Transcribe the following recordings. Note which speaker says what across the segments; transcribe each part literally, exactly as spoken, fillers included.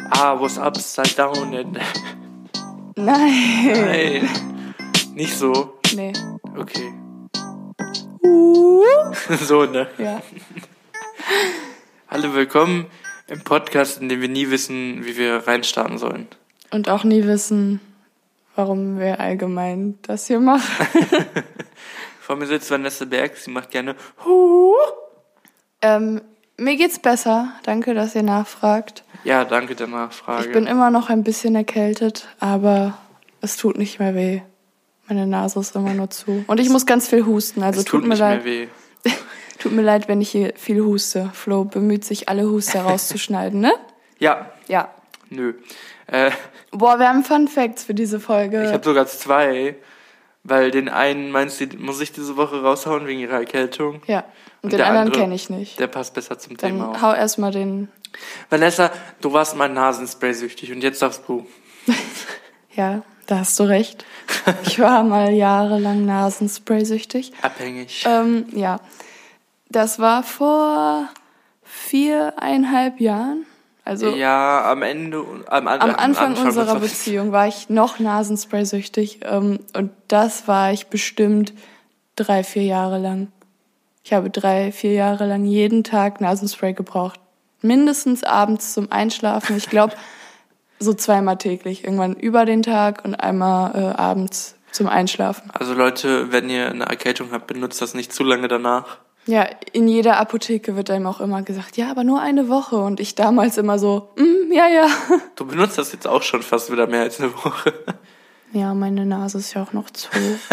Speaker 1: I was upside down and...
Speaker 2: Nein.
Speaker 1: Nein. Nicht so?
Speaker 2: Nee.
Speaker 1: Okay.
Speaker 2: Uh.
Speaker 1: So, ne?
Speaker 2: Ja.
Speaker 1: Hallo, willkommen im Podcast, in dem wir nie wissen, wie wir reinstarten sollen.
Speaker 2: Und auch nie wissen, warum wir allgemein das hier machen.
Speaker 1: Vor mir sitzt Vanessa Berg, sie macht gerne Hu.
Speaker 2: Ähm, mir geht's besser. Danke, dass ihr nachfragt.
Speaker 1: Ja, danke der Nachfrage.
Speaker 2: Ich bin immer noch ein bisschen erkältet, aber es tut nicht mehr weh. Meine Nase ist immer nur zu. Und ich muss ganz viel husten, also
Speaker 1: es tut,
Speaker 2: tut mir
Speaker 1: nicht
Speaker 2: leid.
Speaker 1: mehr weh.
Speaker 2: Tut mir leid, wenn ich hier viel huste. Flo bemüht sich, alle Huster rauszuschneiden, ne?
Speaker 1: Ja.
Speaker 2: Ja.
Speaker 1: Nö. Äh,
Speaker 2: Boah, wir haben Fun Facts für diese Folge.
Speaker 1: ich habe sogar zwei, weil den einen, meinst du, muss ich diese Woche raushauen wegen ihrer Erkältung?
Speaker 2: Ja, und,
Speaker 1: Und
Speaker 2: den
Speaker 1: der
Speaker 2: anderen
Speaker 1: andere,
Speaker 2: kenne ich nicht.
Speaker 1: Der passt besser zum Thema
Speaker 2: Dann
Speaker 1: auch.
Speaker 2: hau erstmal den...
Speaker 1: Vanessa, du warst mal Nasenspray süchtig und jetzt darfst du.
Speaker 2: Ja, da hast du recht. Ich war mal jahrelang Nasenspray-süchtig.
Speaker 1: Abhängig.
Speaker 2: Ähm, ja, das war vor viereinhalb Jahren. Also
Speaker 1: ja, am Ende, am, am,
Speaker 2: am Anfang,
Speaker 1: Anfang
Speaker 2: unserer
Speaker 1: unserer
Speaker 2: Beziehung war ich noch Nasenspray-süchtig. Ähm, und das war ich bestimmt drei, vier Jahre lang. Ich habe drei, vier Jahre lang jeden Tag Nasenspray gebraucht. Mindestens abends zum Einschlafen. Ich glaube, so zweimal täglich. Irgendwann über den Tag und einmal äh, abends zum Einschlafen.
Speaker 1: Also Leute, wenn ihr eine Erkältung habt, benutzt das nicht zu lange danach.
Speaker 2: Ja, in jeder Apotheke wird einem auch immer gesagt, ja, aber nur eine Woche. Und ich damals immer so, mm, ja, ja.
Speaker 1: Du benutzt das jetzt auch schon fast wieder mehr als eine Woche.
Speaker 2: Ja, meine Nase ist ja auch noch zu.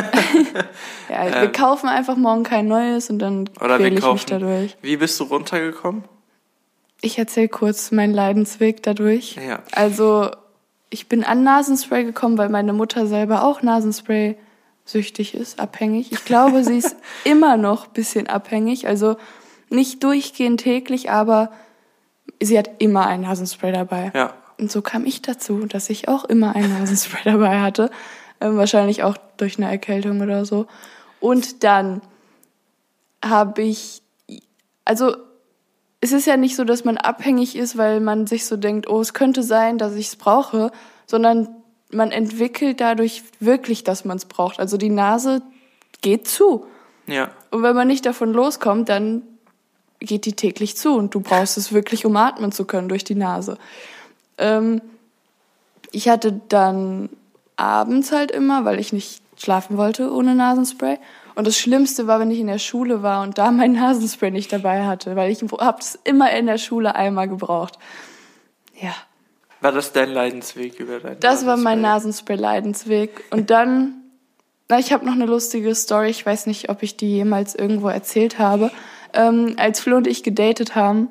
Speaker 2: Ja, wir ähm, kaufen einfach morgen kein neues und dann quäle ich mich dadurch.
Speaker 1: Wie bist du runtergekommen?
Speaker 2: Ich erzähle kurz meinen Leidensweg dadurch.
Speaker 1: Ja.
Speaker 2: Also, ich bin an Nasenspray gekommen, weil meine Mutter selber auch Nasenspray süchtig ist, abhängig. Ich glaube, sie ist immer noch ein bisschen abhängig. Also nicht durchgehend täglich, aber sie hat immer ein Nasenspray dabei.
Speaker 1: Ja.
Speaker 2: Und so kam ich dazu, dass ich auch immer ein Nasenspray dabei hatte. Ähm, wahrscheinlich auch durch eine Erkältung oder so. Und dann habe ich, also es ist ja nicht so, dass man abhängig ist, weil man sich so denkt, oh, es könnte sein, dass ich es brauche, sondern man entwickelt dadurch wirklich, dass man es braucht. Also die Nase geht zu.
Speaker 1: Ja.
Speaker 2: Und wenn man nicht davon loskommt, dann geht die täglich zu und du brauchst es wirklich, um atmen zu können durch die Nase. Ähm, ich hatte dann abends halt immer, weil ich nicht schlafen wollte ohne Nasenspray. Und das Schlimmste war, wenn ich in der Schule war und da mein Nasenspray nicht dabei hatte, weil ich habe es immer in der Schule einmal gebraucht. Ja.
Speaker 1: War das dein Leidensweg über dein
Speaker 2: Das Nasenspray? War mein Nasenspray-Leidensweg. Und dann, na, ich habe noch eine lustige Story, ich weiß nicht, ob ich die jemals irgendwo erzählt habe. Ähm, als Flo und ich gedatet haben,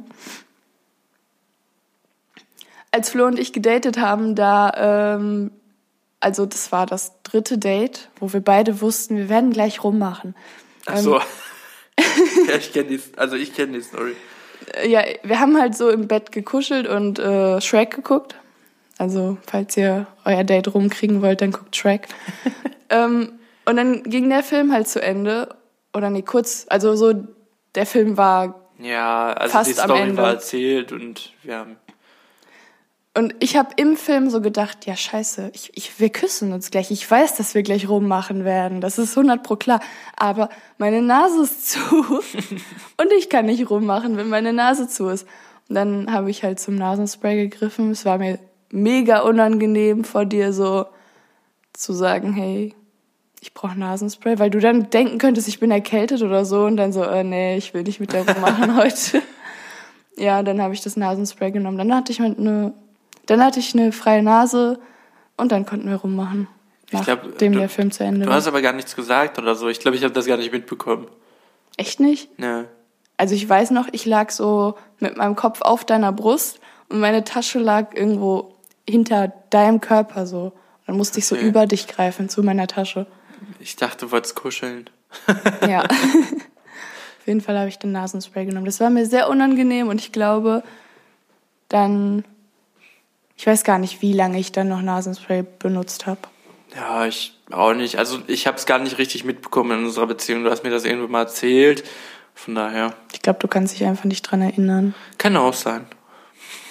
Speaker 2: als Flo und ich gedatet haben, da, ähm, also das war das dritte Date, wo wir beide wussten, wir werden gleich rummachen.
Speaker 1: Ach so. Ähm, ja, ich kenne die, also ich kenne die Story.
Speaker 2: Ja, wir haben halt so im Bett gekuschelt und äh, Shrek geguckt. Also, falls ihr euer Date rumkriegen wollt, dann guckt Shrek. ähm, und dann ging der Film halt zu Ende. Oder nee, kurz, also so, der Film war
Speaker 1: ja, also
Speaker 2: fast
Speaker 1: die Story
Speaker 2: am Ende.
Speaker 1: war erzählt und wir haben...
Speaker 2: Und ich habe im Film so gedacht, ja scheiße, ich, ich, wir küssen uns gleich. Ich weiß, dass wir gleich rummachen werden. Das ist hundert pro klar. Aber meine Nase ist zu und ich kann nicht rummachen, wenn meine Nase zu ist. Und dann habe ich halt zum Nasenspray gegriffen. Es war mir mega unangenehm, vor dir so zu sagen, hey, ich brauche Nasenspray. Weil du dann denken könntest, ich bin erkältet oder so. Und dann so, äh, nee, ich will nicht mit dir rummachen heute. Ja, dann habe ich das Nasenspray genommen. Dann hatte ich halt eine... Dann hatte ich eine freie Nase und dann konnten wir rummachen, nachdem der Film zu Ende war.
Speaker 1: Du hast aber gar nichts gesagt oder so. Ich glaube, ich habe das gar nicht mitbekommen.
Speaker 2: Echt nicht?
Speaker 1: Ne.
Speaker 2: Also ich weiß noch, ich lag so mit meinem Kopf auf deiner Brust und meine Tasche lag irgendwo hinter deinem Körper so. Dann musste ich so okay. über dich greifen, zu meiner Tasche.
Speaker 1: Ich dachte, du wolltest kuscheln.
Speaker 2: Ja. Auf jeden Fall habe ich den Nasenspray genommen. Das war mir sehr unangenehm und ich glaube, dann... Ich weiß gar nicht, wie lange ich dann noch Nasenspray benutzt habe.
Speaker 1: Ja, ich auch nicht. Also ich habe es gar nicht richtig mitbekommen in unserer Beziehung. Du hast mir das irgendwann mal erzählt. Von daher.
Speaker 2: Ich glaube, du kannst dich einfach nicht dran erinnern.
Speaker 1: Kann auch sein.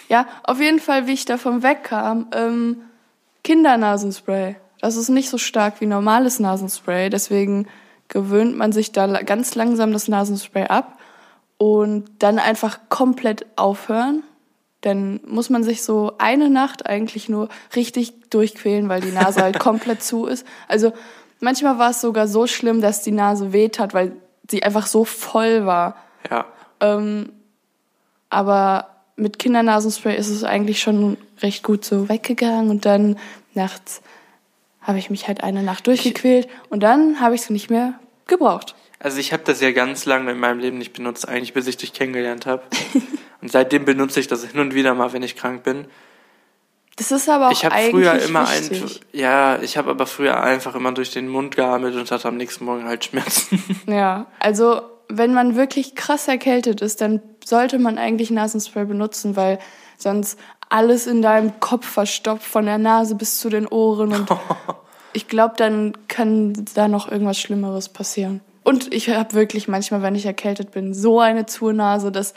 Speaker 2: Ja, auf jeden Fall, wie ich davon wegkam, ähm, Kindernasenspray. Das ist nicht so stark wie normales Nasenspray, deswegen gewöhnt man sich da ganz langsam das Nasenspray ab und dann einfach komplett aufhören. Dann muss man sich so eine Nacht eigentlich nur richtig durchquälen, weil die Nase halt komplett zu ist. Also manchmal war es sogar so schlimm, dass die Nase weht hat, weil sie einfach so voll war.
Speaker 1: Ja.
Speaker 2: Ähm, aber mit Kindernasenspray ist es eigentlich schon recht gut so weggegangen und dann nachts habe ich mich halt eine Nacht durchgequält und dann habe ich es nicht mehr gebraucht.
Speaker 1: Also ich habe das ja ganz lange in meinem Leben nicht benutzt, eigentlich bis ich dich kennengelernt habe. Und seitdem benutze ich das hin und wieder mal, wenn ich krank bin.
Speaker 2: Das ist aber auch
Speaker 1: ich hab
Speaker 2: eigentlich
Speaker 1: früher immer
Speaker 2: wichtig.
Speaker 1: ein, Ja, ich habe aber früher einfach immer durch den Mund geatmet und hatte am nächsten Morgen halt Schmerzen.
Speaker 2: Ja, also wenn man wirklich krass erkältet ist, dann sollte man eigentlich Nasenspray benutzen, weil sonst alles in deinem Kopf verstopft, von der Nase bis zu den Ohren. Und ich glaube, dann kann da noch irgendwas Schlimmeres passieren. Und ich habe wirklich manchmal, wenn ich erkältet bin, so eine Zunase, dass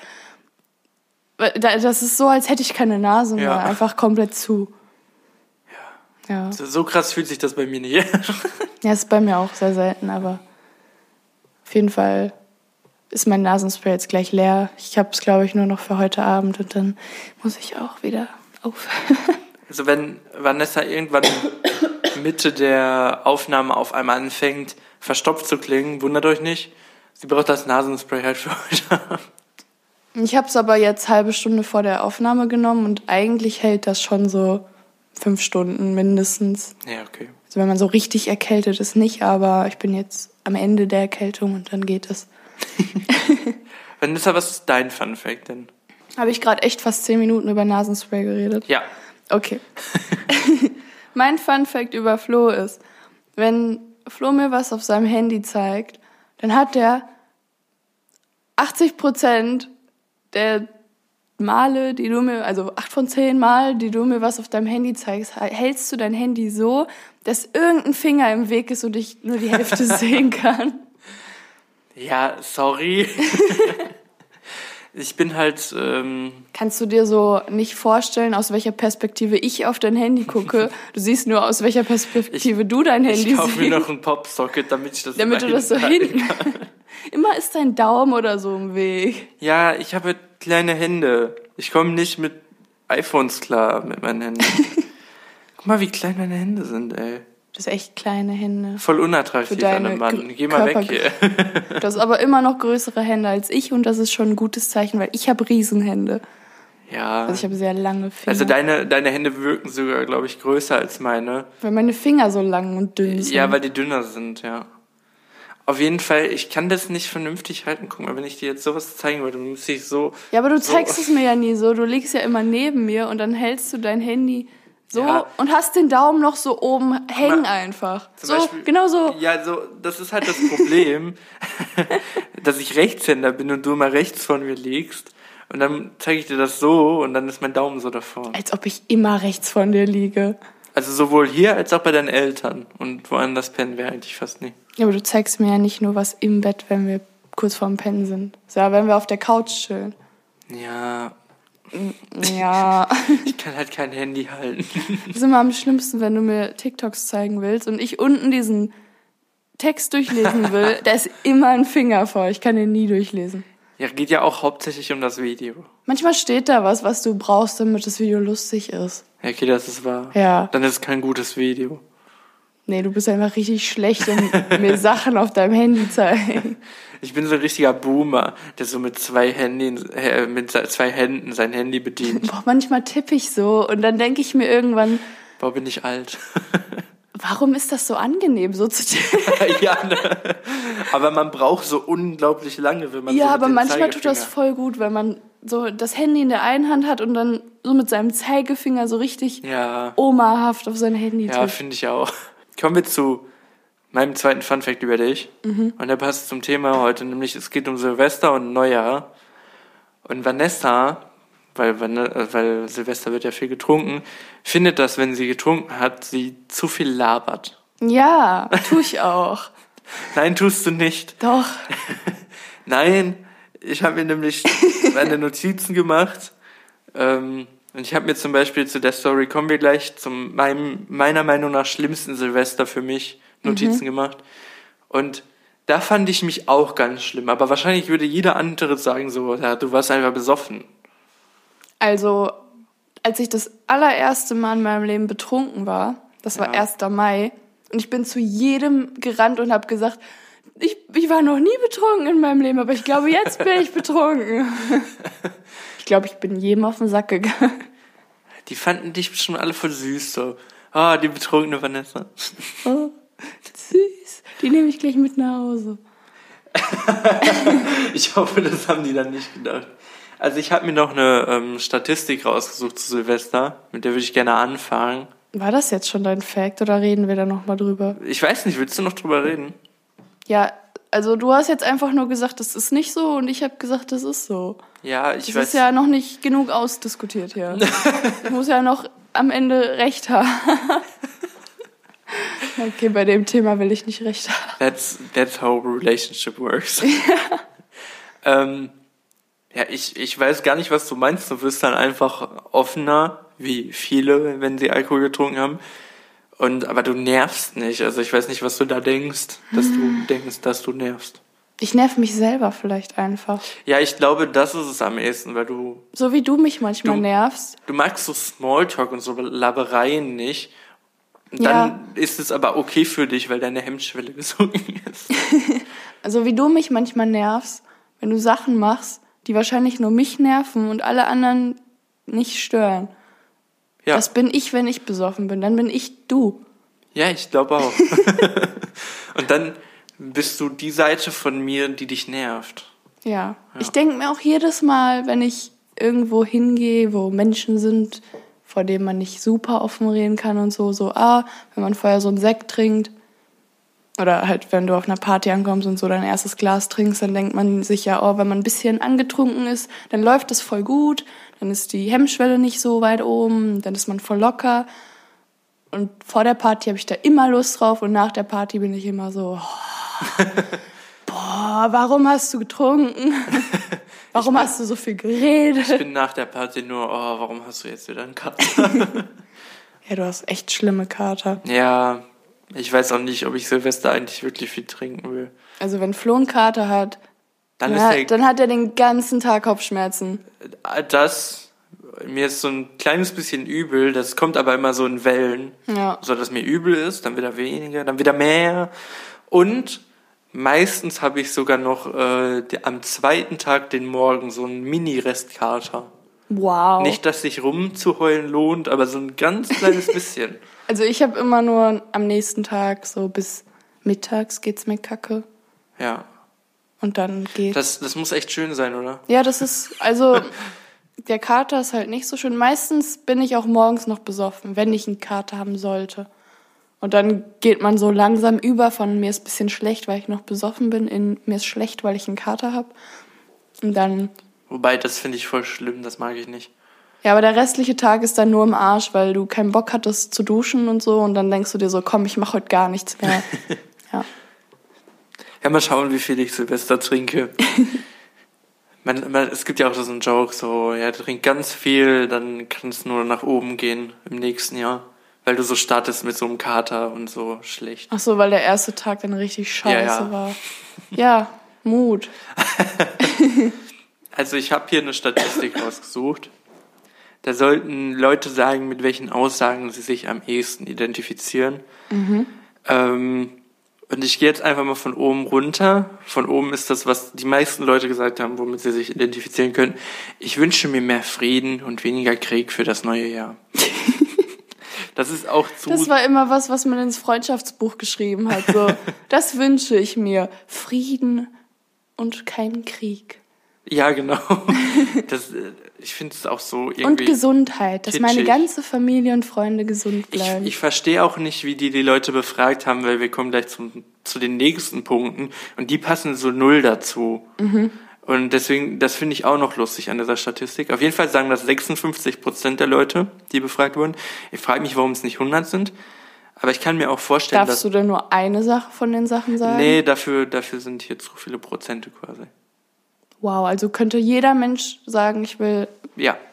Speaker 2: das ist so, als hätte ich keine Nase mehr,
Speaker 1: Ja.
Speaker 2: einfach komplett zu. Ja. Ja.
Speaker 1: So, so krass fühlt sich das bei mir nicht.
Speaker 2: Ja, ist bei mir auch sehr selten, aber auf jeden Fall ist mein Nasenspray jetzt gleich leer. Ich habe es, glaube ich, nur noch für heute Abend und dann muss ich auch wieder aufhören.
Speaker 1: Also wenn Vanessa irgendwann Mitte der Aufnahme auf einmal anfängt, verstopft zu klingen, wundert euch nicht. Sie braucht das Nasenspray halt für heute Abend.
Speaker 2: Ich habe es aber jetzt halbe Stunde vor der Aufnahme genommen und eigentlich hält das schon so fünf Stunden mindestens.
Speaker 1: Ja, okay.
Speaker 2: Also wenn man so richtig erkältet ist, nicht, aber ich bin jetzt am Ende der Erkältung und dann geht es.
Speaker 1: Vanessa, was ist dein Fun Fact denn?
Speaker 2: Habe ich gerade echt fast zehn Minuten über Nasenspray geredet?
Speaker 1: Ja.
Speaker 2: Okay. Mein Fun Fact über Flo ist, wenn Flo mir was auf seinem Handy zeigt, dann hat er achtzig Prozent der Male, die du mir, also acht von zehn Mal, die du mir was auf deinem Handy zeigst, hältst du dein Handy so, dass irgendein Finger im Weg ist und ich nur die Hälfte sehen kann.
Speaker 1: Ja, sorry. Ich bin halt... Ähm
Speaker 2: Kannst du dir so nicht vorstellen, aus welcher Perspektive ich auf dein Handy gucke? Du siehst nur, aus welcher Perspektive ich, du dein Handy siehst.
Speaker 1: Ich kaufe mir noch einen Popsocket, damit ich das
Speaker 2: Damit du das so hinten... Immer ist dein Daumen oder so im Weg.
Speaker 1: Ja, ich habe kleine Hände. Ich komme nicht mit iPhones klar, mit meinen Händen. Guck mal, wie klein meine Hände sind, ey.
Speaker 2: Du hast echt kleine Hände.
Speaker 1: Voll unattraktiv an einem Mann. Geh mal weg hier.
Speaker 2: Du hast aber immer noch größere Hände als ich und das ist schon ein gutes Zeichen, weil ich habe Riesenhände.
Speaker 1: Ja.
Speaker 2: Also ich habe sehr lange Finger.
Speaker 1: Also deine, deine Hände wirken sogar, glaube ich, größer als meine.
Speaker 2: Weil meine Finger so lang und dünn sind.
Speaker 1: Ja, weil die dünner sind, ja. Auf jeden Fall, ich kann das nicht vernünftig halten. Guck mal, wenn ich dir jetzt sowas zeigen würde, dann müsste ich so...
Speaker 2: Ja, aber du zeigst
Speaker 1: so
Speaker 2: es mir ja nie so. Du liegst ja immer neben mir und dann hältst du dein Handy so
Speaker 1: ja.
Speaker 2: und hast den Daumen noch so oben hängen einfach.
Speaker 1: Zum
Speaker 2: So,
Speaker 1: Beispiel,
Speaker 2: genau so.
Speaker 1: Ja, so, das ist halt das Problem, dass ich Rechtshänder bin und du immer rechts von mir liegst. Und dann zeige ich dir das so und dann ist mein Daumen so davor.
Speaker 2: Als ob ich immer rechts von dir liege.
Speaker 1: Also sowohl hier als auch bei deinen Eltern. Und woanders pennen wir eigentlich fast nie.
Speaker 2: Ja, aber du zeigst mir ja nicht nur was im Bett, wenn wir kurz vorm Pennen sind. So, ja, wenn wir auf der Couch chillen.
Speaker 1: Ja.
Speaker 2: Ja.
Speaker 1: Ich kann halt kein Handy halten.
Speaker 2: Das ist immer am schlimmsten, wenn du mir TikToks zeigen willst und ich unten diesen Text durchlesen will. Da ist immer ein Finger vor. Ich kann den nie durchlesen.
Speaker 1: Ja, geht ja auch hauptsächlich um das Video.
Speaker 2: Manchmal steht da was, was du brauchst, damit das Video lustig ist.
Speaker 1: Ja, okay, das ist wahr.
Speaker 2: Ja.
Speaker 1: Dann ist es kein gutes Video.
Speaker 2: Nee, du bist einfach richtig schlecht und mir Sachen auf deinem Handy zeigen.
Speaker 1: Ich bin so ein richtiger Boomer, der so mit zwei Händen, äh, mit zwei Händen sein Handy bedient.
Speaker 2: Boah, manchmal tippe ich so und dann denke ich mir irgendwann...
Speaker 1: Boah, bin ich alt.
Speaker 2: Warum ist das so angenehm, so zu tippen?
Speaker 1: Ja, ne? Aber man braucht so unglaublich lange, wenn man
Speaker 2: Ja,
Speaker 1: so mit
Speaker 2: aber
Speaker 1: dem
Speaker 2: manchmal tut das
Speaker 1: Zeigefinger-
Speaker 2: voll gut, wenn man so das Handy in der einen Hand hat und dann so mit seinem Zeigefinger so richtig
Speaker 1: Ja,
Speaker 2: omahaft auf sein Handy
Speaker 1: ja,
Speaker 2: tippt.
Speaker 1: finde ich auch. Kommen wir zu meinem zweiten Funfact über dich.
Speaker 2: Mhm.
Speaker 1: Und der passt zum Thema heute, nämlich es geht um Silvester und Neujahr. Und Vanessa, weil, Van- weil Silvester wird ja viel getrunken, findet, dass, wenn sie getrunken hat, sie zu viel labert.
Speaker 2: Ja, tu ich auch.
Speaker 1: Nein, tust du nicht.
Speaker 2: Doch.
Speaker 1: Nein, ich habe mir nämlich meine Notizen gemacht. Ähm, Und ich habe mir zum Beispiel zu der Story, kommen wir gleich, zum meinem, meiner Meinung nach schlimmsten Silvester für mich Notizen mhm. gemacht. Und da fand ich mich auch ganz schlimm. Aber wahrscheinlich würde jeder andere sagen so, ja, du warst einfach besoffen.
Speaker 2: Also, als ich das allererste Mal in meinem Leben betrunken war, das war ja. erster Mai, und ich bin zu jedem gerannt und habe gesagt, ich, ich war noch nie betrunken in meinem Leben, aber ich glaube, jetzt bin ich betrunken. Ich glaube, ich bin jedem auf den Sack gegangen.
Speaker 1: Die fanden dich bestimmt alle voll süß, so. Ah, oh, die betrunkene Vanessa.
Speaker 2: Oh, süß. Die nehme ich gleich mit nach Hause.
Speaker 1: Ich hoffe, das haben die dann nicht gedacht. Also ich habe mir noch eine ähm, Statistik rausgesucht zu Silvester, mit der würde ich gerne anfangen.
Speaker 2: War das jetzt schon dein Fact oder reden wir da nochmal drüber?
Speaker 1: Ich weiß nicht, willst du noch drüber reden?
Speaker 2: Ja, also du hast jetzt einfach nur gesagt, das ist nicht so und ich habe gesagt, das ist so.
Speaker 1: Ja, ich
Speaker 2: das
Speaker 1: weiß.
Speaker 2: Das ist ja noch nicht genug ausdiskutiert hier. Ich muss ja noch am Ende recht haben. Okay, bei dem Thema will ich nicht recht haben.
Speaker 1: That's, that's how a relationship works.
Speaker 2: Ja,
Speaker 1: ähm, ja ich, ich weiß gar nicht, was du meinst. Du wirst dann einfach offener, wie viele, wenn sie Alkohol getrunken haben. Und, aber du nervst nicht. Also ich weiß nicht, was du da denkst, dass du denkst, dass du nervst.
Speaker 2: Ich nerv mich selber vielleicht einfach.
Speaker 1: Ja, ich glaube, das ist es am ehesten, weil du...
Speaker 2: So wie du mich manchmal
Speaker 1: du,
Speaker 2: nervst.
Speaker 1: Du magst so Smalltalk und so Labereien nicht. Und
Speaker 2: ja.
Speaker 1: Dann ist es aber okay für dich, weil deine Hemmschwelle gesunken ist.
Speaker 2: Also wie du mich manchmal nervst, wenn du Sachen machst, die wahrscheinlich nur mich nerven und alle anderen nicht stören. Ja. Das bin ich, wenn ich besoffen bin. Dann bin ich du.
Speaker 1: Ja, ich glaube auch. Und dann bist du die Seite von mir, die dich nervt.
Speaker 2: Ja.
Speaker 1: Ja.
Speaker 2: Ich denke mir auch jedes Mal, wenn ich irgendwo hingehe, wo Menschen sind, vor denen man nicht super offen reden kann und so, so, ah, wenn man vorher so einen Sekt trinkt oder halt, wenn du auf einer Party ankommst und so dein erstes Glas trinkst, dann denkt man sich ja, oh, wenn man ein bisschen angetrunken ist, dann läuft das voll gut, dann ist die Hemmschwelle nicht so weit oben, dann ist man voll locker. Und vor der Party habe ich da immer Lust drauf und nach der Party bin ich immer so, oh, boah, warum hast du getrunken? Warum bin, hast du so viel geredet?
Speaker 1: Ich bin nach der Party nur, oh, warum hast du jetzt wieder einen Kater?
Speaker 2: Ja, du hast echt schlimme Kater.
Speaker 1: Ja, ich weiß auch nicht, ob ich Silvester eigentlich wirklich viel trinken will.
Speaker 2: Also wenn Flo einen Kater hat,
Speaker 1: dann,
Speaker 2: ja,
Speaker 1: ist der,
Speaker 2: dann hat er den ganzen Tag Kopfschmerzen.
Speaker 1: Das, mir ist so ein kleines bisschen übel, das kommt aber immer so in Wellen.
Speaker 2: Ja.
Speaker 1: So, dass mir übel ist, dann wieder weniger, dann wieder mehr. Und meistens habe ich sogar noch äh, die, am zweiten Tag den Morgen so einen Mini-Restkater.
Speaker 2: Wow.
Speaker 1: Nicht, dass sich rumzuheulen lohnt, aber so ein ganz kleines bisschen.
Speaker 2: Also ich habe immer nur am nächsten Tag so bis mittags geht's mir kacke.
Speaker 1: Ja.
Speaker 2: Und dann geht's.
Speaker 1: Das, das muss echt schön sein, oder?
Speaker 2: Ja, das ist, also der Kater ist halt nicht so schön. Meistens bin ich auch morgens noch besoffen, wenn ich einen Kater haben sollte. Und dann geht man so langsam über von mir ist ein bisschen schlecht, weil ich noch besoffen bin, in mir ist schlecht, weil ich einen Kater habe. Und dann...
Speaker 1: Wobei, das finde ich voll schlimm, das mag ich nicht.
Speaker 2: Ja, aber der restliche Tag ist dann nur im Arsch, weil du keinen Bock hattest zu duschen und so. Und dann denkst du dir so, komm, ich mache heute gar nichts mehr. Ja.
Speaker 1: Ja, mal schauen, wie viel ich Silvester trinke. man, man, es gibt ja auch so einen Joke, so, ja, du trinkst ganz viel, dann kann es nur nach oben gehen im nächsten Jahr. Weil du so startest mit so einem Kater und so schlecht.
Speaker 2: Ach so, weil der erste Tag dann richtig scheiße
Speaker 1: ja, ja.
Speaker 2: war. Ja, Mut.
Speaker 1: Also ich habe hier eine Statistik rausgesucht. Da sollten Leute sagen, mit welchen Aussagen sie sich am ehesten identifizieren.
Speaker 2: Mhm.
Speaker 1: Ähm, und ich gehe jetzt einfach mal von oben runter. Von oben ist das, was die meisten Leute gesagt haben, womit sie sich identifizieren können. Ich wünsche mir mehr Frieden und weniger Krieg für das neue Jahr. Das ist auch zu...
Speaker 2: Das war immer was, was man ins Freundschaftsbuch geschrieben hat. So, das wünsche ich mir. Frieden und kein Krieg.
Speaker 1: Ja, genau. Das, ich finde es auch so irgendwie...
Speaker 2: Und Gesundheit, dass
Speaker 1: kitschig.
Speaker 2: Meine ganze Familie und Freunde gesund bleiben.
Speaker 1: Ich, ich verstehe auch nicht, wie die die Leute befragt haben, weil wir kommen gleich zum, zu den nächsten Punkten und die passen so null dazu.
Speaker 2: Mhm.
Speaker 1: Und deswegen, das finde ich auch noch lustig an dieser Statistik. Auf jeden Fall sagen das sechsundfünfzig Prozent der Leute, die befragt wurden. Ich frage mich, warum es nicht hundert sind. Aber ich kann mir auch vorstellen,
Speaker 2: Darfst
Speaker 1: dass...
Speaker 2: du denn nur eine Sache von den Sachen sagen?
Speaker 1: Nee, dafür, dafür sind hier zu viele Prozente quasi.
Speaker 2: Wow, also könnte jeder Mensch sagen, ich will...
Speaker 1: Ja,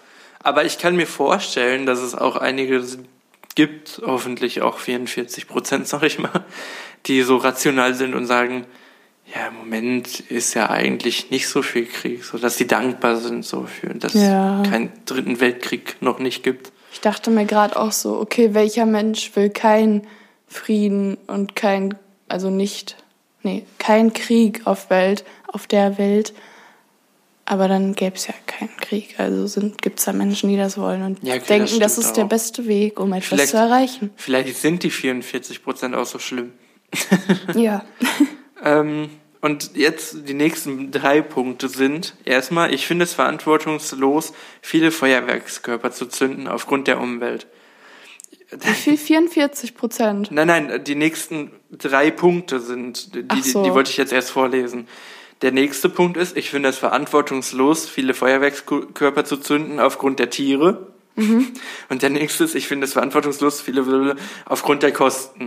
Speaker 1: Aber ich kann mir vorstellen, dass es auch einige gibt, hoffentlich auch vierundvierzig Prozent, sag ich mal, die so rational sind und sagen, ja, im Moment ist ja eigentlich nicht so viel Krieg, so dass sie dankbar sind, so für, dass
Speaker 2: Ja.
Speaker 1: es keinen dritten Weltkrieg noch nicht gibt.
Speaker 2: Ich dachte mir gerade auch so, okay, welcher Mensch will keinen Frieden und kein, also nicht, nee, kein Krieg auf Welt, auf der Welt. Aber dann gäbe es ja keinen Krieg. Also gibt es da Menschen, die das wollen und
Speaker 1: Ja, okay,
Speaker 2: denken,
Speaker 1: das
Speaker 2: das,
Speaker 1: stimmt
Speaker 2: ist der
Speaker 1: auch.
Speaker 2: beste Weg, um etwas
Speaker 1: Vielleicht-
Speaker 2: zu erreichen.
Speaker 1: Vielleicht sind die vierundvierzig Prozent auch so schlimm.
Speaker 2: Ja.
Speaker 1: Ähm, und jetzt die nächsten drei Punkte sind, erstmal, ich finde es verantwortungslos, viele Feuerwerkskörper zu zünden aufgrund der Umwelt.
Speaker 2: Wie viel? vierundvierzig Prozent.
Speaker 1: Nein, nein, die nächsten drei Punkte sind, die,
Speaker 2: Ach so.
Speaker 1: die, die wollte ich jetzt erst vorlesen. Der nächste Punkt ist, ich finde es verantwortungslos, viele Feuerwerkskörper zu zünden aufgrund der Tiere.
Speaker 2: Mhm.
Speaker 1: Und der nächste ist, ich finde es verantwortungslos, viele aufgrund der Kosten.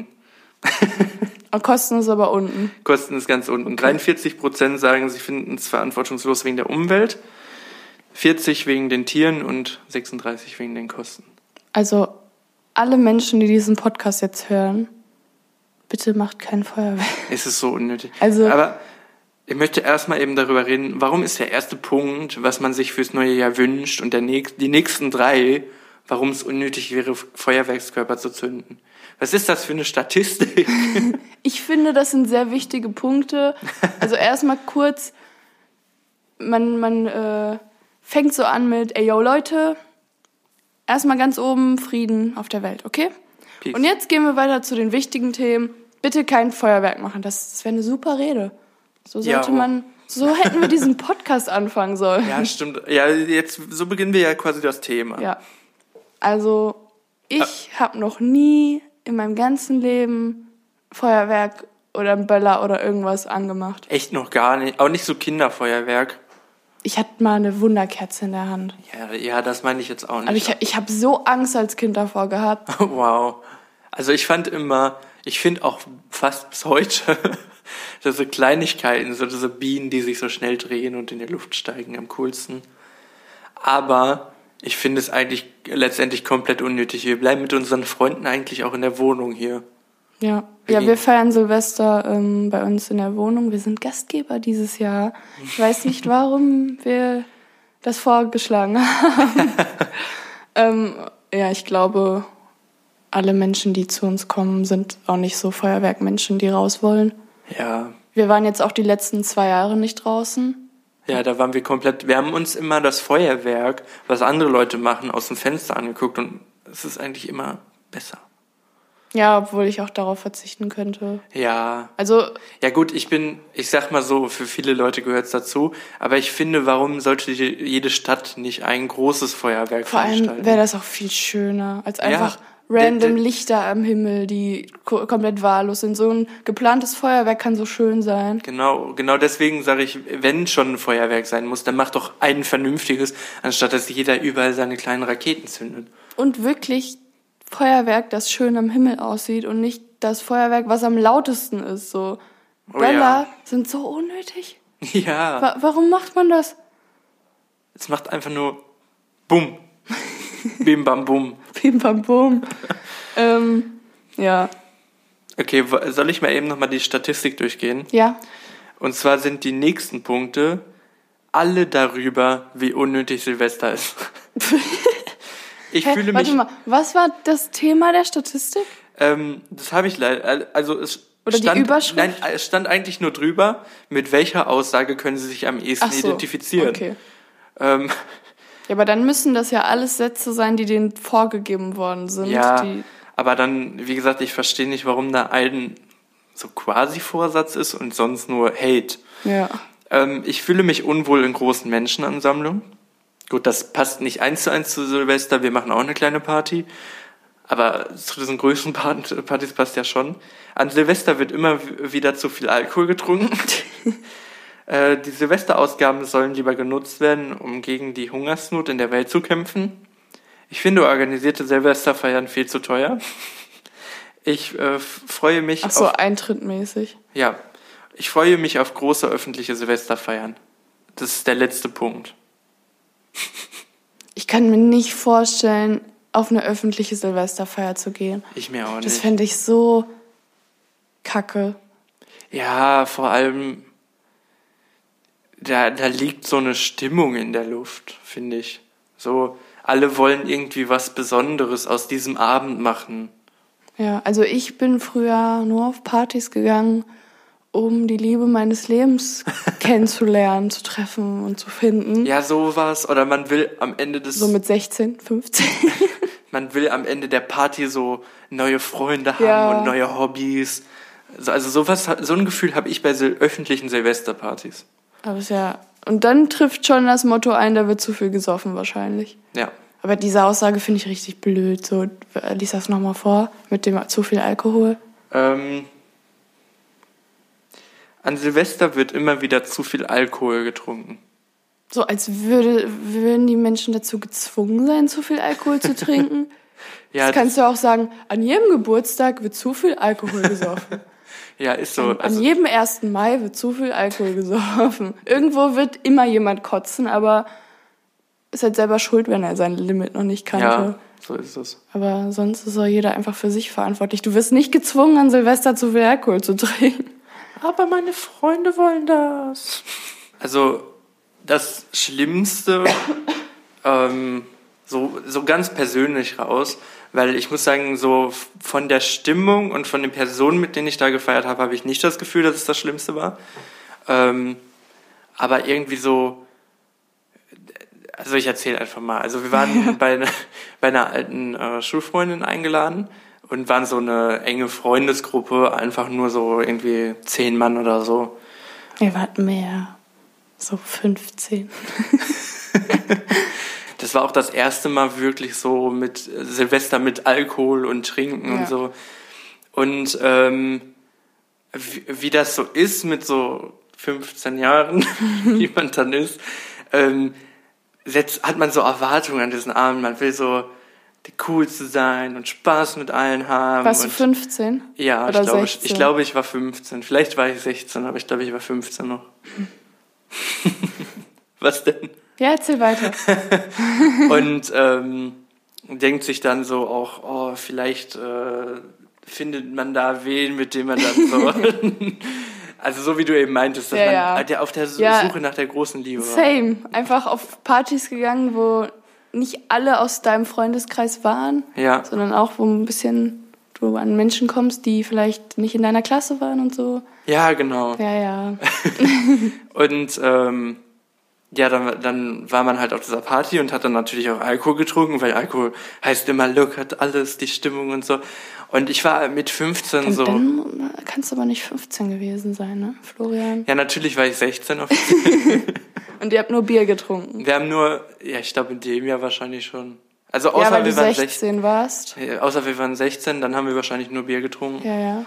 Speaker 2: Und Kosten ist aber unten.
Speaker 1: Kosten ist ganz unten. dreiundvierzig Prozent sagen, sie finden es verantwortungslos wegen der Umwelt, vierzig wegen den Tieren und sechsunddreißig wegen den Kosten.
Speaker 2: Also alle Menschen, die diesen Podcast jetzt hören, bitte macht kein Feuerwerk.
Speaker 1: Es ist so unnötig.
Speaker 2: Also-
Speaker 1: Aber ich möchte erstmal eben darüber reden, warum ist der erste Punkt, was man sich fürs neue Jahr wünscht, und der nächst, die nächsten drei, warum es unnötig wäre, Feuerwerkskörper zu zünden. Was ist das für eine Statistik?
Speaker 2: Ich finde, das sind sehr wichtige Punkte. Also erstmal kurz, man, man äh, fängt so an mit, ey, yo, Leute, erstmal ganz oben Frieden auf der Welt, okay?
Speaker 1: Peace.
Speaker 2: Und jetzt gehen wir weiter zu den wichtigen Themen. Bitte kein Feuerwerk machen, das, das wäre eine super Rede. So sollte
Speaker 1: Ja.
Speaker 2: man, so hätten wir diesen Podcast anfangen sollen.
Speaker 1: Ja, stimmt. Ja, jetzt, so beginnen wir ja quasi das Thema.
Speaker 2: Ja. Also, ich habe noch nie in meinem ganzen Leben Feuerwerk oder einen Böller oder irgendwas angemacht.
Speaker 1: Echt noch gar nicht. Auch nicht so Kinderfeuerwerk.
Speaker 2: Ich hatte mal eine Wunderkerze in der Hand.
Speaker 1: Ja, ja, das meine ich jetzt auch nicht.
Speaker 2: Aber ich, ich habe so Angst als Kind davor gehabt.
Speaker 1: Wow. Also ich fand immer, ich finde auch fast bis heute, so diese Kleinigkeiten, so diese Bienen, die sich so schnell drehen und in die Luft steigen, am coolsten. Aber ich finde es eigentlich letztendlich komplett unnötig. Wir bleiben mit unseren Freunden eigentlich auch in der Wohnung hier.
Speaker 2: Ja,
Speaker 1: Wir
Speaker 2: ja,
Speaker 1: gehen-
Speaker 2: wir feiern Silvester ähm, bei uns in der Wohnung. Wir sind Gastgeber dieses Jahr. Ich weiß nicht, warum wir das vorgeschlagen haben. ähm, ja, ich glaube, alle Menschen, die zu uns kommen, sind auch nicht so Feuerwerkmenschen, die raus wollen.
Speaker 1: Ja,
Speaker 2: Wir waren jetzt auch die letzten zwei Jahre nicht draußen.
Speaker 1: ja, da waren wir komplett, wir haben uns immer das Feuerwerk, was andere Leute machen, aus dem Fenster angeguckt, und es ist eigentlich immer besser.
Speaker 2: Ja, obwohl ich auch darauf verzichten könnte.
Speaker 1: Ja,
Speaker 2: Also,
Speaker 1: ja gut, ich bin, ich sag mal so, für viele Leute gehört es dazu, aber ich finde, warum sollte die- jede Stadt nicht ein großes Feuerwerk
Speaker 2: vor allem
Speaker 1: veranstalten?
Speaker 2: wäre das auch viel schöner, als einfach
Speaker 1: Ja,
Speaker 2: random
Speaker 1: der- der-
Speaker 2: Lichter am Himmel, die ko- komplett wahllos sind. So ein geplantes Feuerwerk kann so schön sein.
Speaker 1: Genau, genau deswegen sage ich, wenn schon ein Feuerwerk sein muss, dann mach doch ein vernünftiges, anstatt dass jeder überall seine kleinen Raketen zündet.
Speaker 2: Und wirklich Feuerwerk, das schön am Himmel aussieht und nicht das Feuerwerk, was am lautesten ist. So
Speaker 1: Oh
Speaker 2: Böller
Speaker 1: ja.
Speaker 2: sind so unnötig.
Speaker 1: Ja,
Speaker 2: Wa- warum macht man das?
Speaker 1: es macht einfach nur Bumm. Bim bam bum.
Speaker 2: Bim bam bum. ähm, ja.
Speaker 1: Okay, wo- soll ich mal eben nochmal die Statistik durchgehen?
Speaker 2: Ja.
Speaker 1: Und zwar sind die nächsten Punkte alle darüber, wie unnötig Silvester ist. Ich
Speaker 2: Hä,
Speaker 1: fühle
Speaker 2: warte
Speaker 1: mich,
Speaker 2: mal, was war das Thema der Statistik?
Speaker 1: ähm, das habe ich leider, also es
Speaker 2: Oder die
Speaker 1: stand,
Speaker 2: Überschrift?
Speaker 1: Nein, es stand eigentlich nur drüber, mit welcher Aussage können Sie sich am ehesten
Speaker 2: Ach so,
Speaker 1: identifizieren.
Speaker 2: okay.
Speaker 1: Ähm,
Speaker 2: Ja, aber dann müssen das ja alles Sätze sein, die denen vorgegeben worden sind.
Speaker 1: ja,
Speaker 2: Die,
Speaker 1: aber dann, wie gesagt, ich verstehe nicht, warum da ein so quasi Vorsatz ist und sonst nur Hate.
Speaker 2: ja.
Speaker 1: Ähm, ich fühle mich unwohl in großen Menschenansammlungen. Gut, das passt nicht eins zu eins zu Silvester, wir machen auch eine kleine Party. Aber zu diesen größten Part- Partys passt ja schon. An Silvester wird immer w- wieder zu viel Alkohol getrunken. äh, die Silvesterausgaben sollen lieber genutzt werden, um gegen die Hungersnot in der Welt zu kämpfen. Ich finde organisierte Silvesterfeiern viel zu teuer. Ich äh, f- freue mich
Speaker 2: Ach so,
Speaker 1: auf
Speaker 2: eintrittmäßig.
Speaker 1: ja, ich freue mich auf große öffentliche Silvesterfeiern. Das ist der letzte Punkt.
Speaker 2: Ich kann mir nicht vorstellen, auf eine öffentliche Silvesterfeier zu gehen.
Speaker 1: Ich mir auch nicht.
Speaker 2: Das fände ich so kacke.
Speaker 1: Ja, vor allem, da, da liegt so eine Stimmung in der Luft, finde ich. So, alle wollen irgendwie was Besonderes aus diesem Abend machen.
Speaker 2: Ja, also ich bin früher nur auf Partys gegangen, um die Liebe meines Lebens kennenzulernen, zu treffen und zu finden.
Speaker 1: Ja, sowas. Oder man will am Ende des...
Speaker 2: So mit sechzehn, fünfzehn.
Speaker 1: Man will am Ende der Party so neue Freunde haben
Speaker 2: Ja.
Speaker 1: und neue Hobbys. Also, also sowas, so ein Gefühl habe ich bei sil- öffentlichen Silvesterpartys.
Speaker 2: Aber ist ja... Und dann trifft schon das Motto ein, da wird zu viel gesoffen wahrscheinlich.
Speaker 1: Ja.
Speaker 2: Aber diese Aussage finde ich richtig blöd. So, lies das nochmal vor, mit dem zu viel Alkohol.
Speaker 1: Ähm, an Silvester wird immer wieder zu viel Alkohol getrunken.
Speaker 2: So, als würde, würden die Menschen dazu gezwungen sein, zu viel Alkohol zu trinken.
Speaker 1: Ja,
Speaker 2: das kannst du auch sagen, an jedem Geburtstag wird zu viel Alkohol gesoffen.
Speaker 1: ja, ist so.
Speaker 2: An,
Speaker 1: Also,
Speaker 2: an jedem ersten Mai wird zu viel Alkohol gesoffen. Irgendwo wird immer jemand kotzen, aber ist halt selber schuld, wenn er sein Limit noch nicht kannte.
Speaker 1: ja, so ist es.
Speaker 2: Aber sonst ist doch jeder einfach für sich verantwortlich. Du wirst nicht gezwungen, an Silvester zu viel Alkohol zu trinken.
Speaker 1: Aber meine Freunde wollen das. Also, das Schlimmste, ähm, so, so ganz persönlich raus, weil ich muss sagen, so von der Stimmung und von den Personen, mit denen ich da gefeiert habe, habe ich nicht das Gefühl, dass es das Schlimmste war. Ähm, aber irgendwie so, also ich erzähle einfach mal. Also wir waren bei, ne, bei einer alten äh, Schulfreundin eingeladen und waren so eine enge Freundesgruppe, einfach nur so irgendwie zehn Mann oder so.
Speaker 2: Ihr wart mehr. So fünfzehn.
Speaker 1: Das war auch das erste Mal wirklich so mit Silvester mit Alkohol und Trinken
Speaker 2: Ja.
Speaker 1: und so. Und ähm, wie, wie das so ist mit so fünfzehn Jahren, wie man dann ist, ähm, setzt, hat man so Erwartungen an diesen Abend. Man will so der Coolste sein und Spaß mit allen haben.
Speaker 2: Warst du
Speaker 1: und,
Speaker 2: fünfzehn?
Speaker 1: Ja,
Speaker 2: Oder
Speaker 1: ich glaube, ich,
Speaker 2: sechzehn?
Speaker 1: ich glaube, ich war fünfzehn. Vielleicht war ich sechzehn, aber ich glaube, ich war fünfzehn noch. Was denn?
Speaker 2: Ja, erzähl weiter.
Speaker 1: Und ähm, denkt sich dann so auch, oh, vielleicht äh, findet man da wen, mit dem man dann so... Also so wie du eben meintest, dass
Speaker 2: Ja,
Speaker 1: man
Speaker 2: ja.
Speaker 1: der auf der Suche
Speaker 2: Ja.
Speaker 1: nach der großen Liebe war.
Speaker 2: Same. Einfach auf Partys gegangen, wo nicht alle aus deinem Freundeskreis waren,
Speaker 1: Ja,
Speaker 2: sondern auch, wo ein bisschen du an Menschen kommst, die vielleicht nicht in deiner Klasse waren und so.
Speaker 1: ja, genau.
Speaker 2: Ja, ja.
Speaker 1: Und ähm, ja, dann, dann war man halt auf dieser Party und hat dann natürlich auch Alkohol getrunken, weil Alkohol heißt immer lockert alles, die Stimmung und so. Und ich war mit fünfzehn
Speaker 2: Und
Speaker 1: so...
Speaker 2: dann kannst du aber nicht fünfzehn gewesen sein, ne, Florian?
Speaker 1: Ja, natürlich war ich sechzehn offiziell.
Speaker 2: Und ihr habt nur Bier getrunken.
Speaker 1: Wir haben nur, ja, ich glaube in dem Jahr wahrscheinlich schon. Also
Speaker 2: Ja,
Speaker 1: außer
Speaker 2: weil du
Speaker 1: wir waren
Speaker 2: sechzehn
Speaker 1: sechzehn,
Speaker 2: warst.
Speaker 1: äh, außer wir waren sechzehn, dann haben wir wahrscheinlich nur Bier getrunken.
Speaker 2: Ja, ja.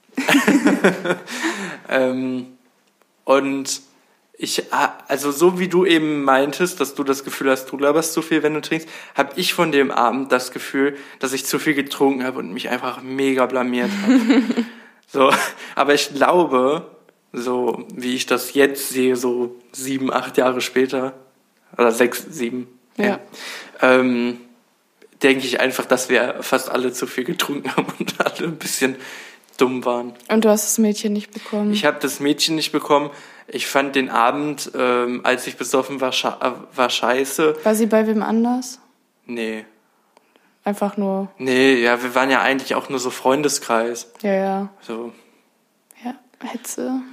Speaker 1: Ähm, und ich, also so wie du eben meintest, dass du das Gefühl hast, du laberst zu viel, wenn du trinkst, habe ich von dem Abend das Gefühl, dass ich zu viel getrunken habe und mich einfach mega blamiert habe. So, aber ich glaube, so wie ich das jetzt sehe, so sieben, acht Jahre später, oder sechs, sieben,
Speaker 2: Ja.
Speaker 1: ja, ähm, denke ich einfach, dass wir fast alle zu viel getrunken haben und alle ein bisschen dumm waren.
Speaker 2: Und du hast das Mädchen nicht bekommen.
Speaker 1: Ich habe das Mädchen nicht bekommen. Ich fand den Abend, ähm, als ich besoffen war, scha- äh, war scheiße.
Speaker 2: War sie bei wem anders?
Speaker 1: Nee.
Speaker 2: Einfach nur,
Speaker 1: Nee, ja, wir waren ja eigentlich auch nur so Freundeskreis.
Speaker 2: ja, ja.
Speaker 1: So.
Speaker 2: Ja, Hetze.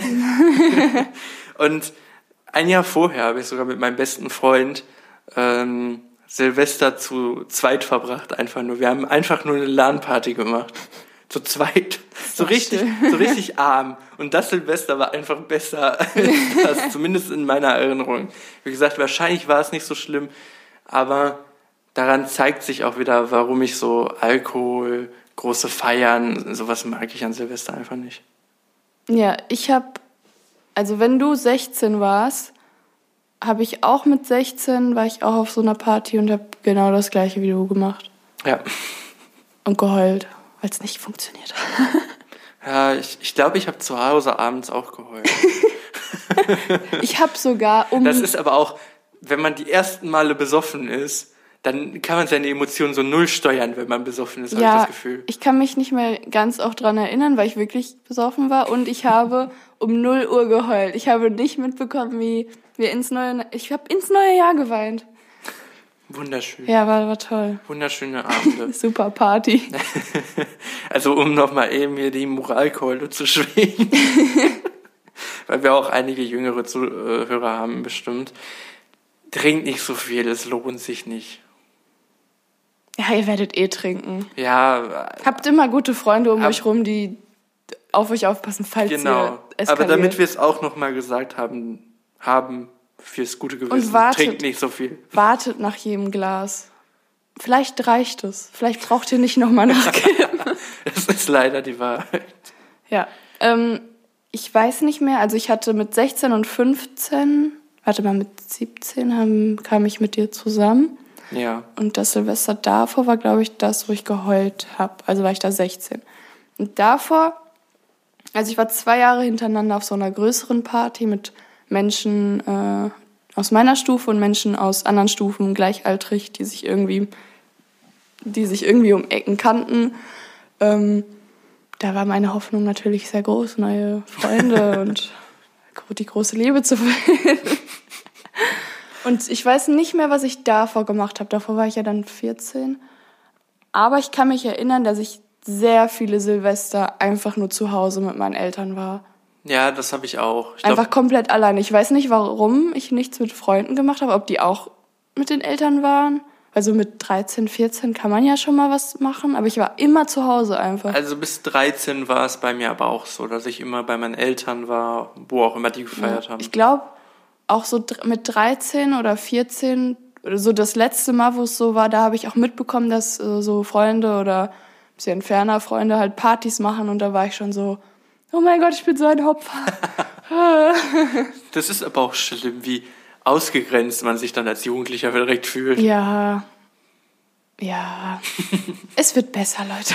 Speaker 1: Und ein Jahr vorher habe ich sogar mit meinem besten Freund ähm, Silvester zu zweit verbracht, einfach nur. Wir haben einfach nur eine LAN-Party gemacht. Zu zweit. So
Speaker 2: doch
Speaker 1: richtig,
Speaker 2: schön.
Speaker 1: so richtig arm. Und das Silvester war einfach besser als das, zumindest in meiner Erinnerung. Wie gesagt, wahrscheinlich war es nicht so schlimm, aber daran zeigt sich auch wieder, warum ich so Alkohol, große Feiern, sowas mag ich an Silvester einfach nicht.
Speaker 2: Ja, ich habe, also wenn du sechzehn warst, habe ich auch mit sechzehn, war ich auch auf so einer Party und habe genau das gleiche wie du gemacht.
Speaker 1: Ja.
Speaker 2: Und geheult, weil es nicht funktioniert hat.
Speaker 1: Ja, ich ich, glaube, ich habe zu Hause abends auch geheult.
Speaker 2: Ich habe sogar um...
Speaker 1: Das ist aber auch, wenn man die ersten Male besoffen ist, dann kann man seine Emotionen so null steuern, wenn man besoffen ist, habe
Speaker 2: Ja,
Speaker 1: ich das Gefühl.
Speaker 2: ich kann mich nicht mehr ganz auch dran erinnern, weil ich wirklich besoffen war und ich habe um null Uhr geheult. Ich habe nicht mitbekommen, wie wir ins neue, ich habe ins neue Jahr geweint.
Speaker 1: Wunderschön.
Speaker 2: Ja, war, war toll.
Speaker 1: Wunderschöne Abende.
Speaker 2: Super Party.
Speaker 1: Also um nochmal eben hier die Moralkeule zu schwingen, weil wir auch einige jüngere Zuhörer haben bestimmt. Trinkt nicht so viel, es lohnt sich nicht.
Speaker 2: Ja, ihr werdet eh trinken.
Speaker 1: Ja.
Speaker 2: Habt immer gute Freunde um
Speaker 1: ab,
Speaker 2: euch rum, die auf euch aufpassen, falls
Speaker 1: genau.
Speaker 2: ihr eskaliert.
Speaker 1: Aber damit wir es auch nochmal gesagt haben, haben fürs gute Gewissen,
Speaker 2: und wartet,
Speaker 1: trinkt nicht so viel.
Speaker 2: Wartet nach jedem Glas. Vielleicht reicht es. Vielleicht braucht ihr nicht nochmal nachgeben.
Speaker 1: Das ist leider die Wahrheit.
Speaker 2: Ja. Ähm, ich weiß nicht mehr, also ich hatte mit sechzehn und fünfzehn, warte mal, mit siebzehn haben, kam ich mit dir zusammen.
Speaker 1: Ja.
Speaker 2: Und das Silvester davor war, glaube ich, das, wo ich geheult habe. Also war ich da sechzehn. Und davor, also ich war zwei Jahre hintereinander auf so einer größeren Party mit Menschen äh, aus meiner Stufe und Menschen aus anderen Stufen, gleichaltrig, die sich irgendwie, die sich irgendwie um Ecken kannten. Ähm, da war meine Hoffnung natürlich sehr groß, neue Freunde und die große Liebe zu finden. Und ich weiß nicht mehr, was ich davor gemacht habe. Davor war ich ja dann vierzehn. Aber ich kann mich erinnern, dass ich sehr viele Silvester einfach nur zu Hause mit meinen Eltern war.
Speaker 1: Ja, das habe ich auch. Ich glaub,
Speaker 2: einfach komplett alleine. Ich weiß nicht, warum ich nichts mit Freunden gemacht habe, ob die auch mit den Eltern waren. Also mit dreizehn, vierzehn kann man ja schon mal was machen, aber ich war immer zu Hause einfach.
Speaker 1: Also bis dreizehn war es bei mir aber auch so, dass ich immer bei meinen Eltern war, wo auch immer die gefeiert
Speaker 2: ja,
Speaker 1: haben.
Speaker 2: Ich glaube, auch so mit dreizehn oder vierzehn, so das letzte Mal, wo es so war, da habe ich auch mitbekommen, dass äh, so Freunde oder ein bisschen ferner Freunde halt Partys machen und da war ich schon so, oh mein Gott, ich bin so ein Opfer.
Speaker 1: Das ist aber auch schlimm, wie ausgegrenzt man sich dann als Jugendlicher direkt fühlt.
Speaker 2: Ja, ja, es wird besser, Leute.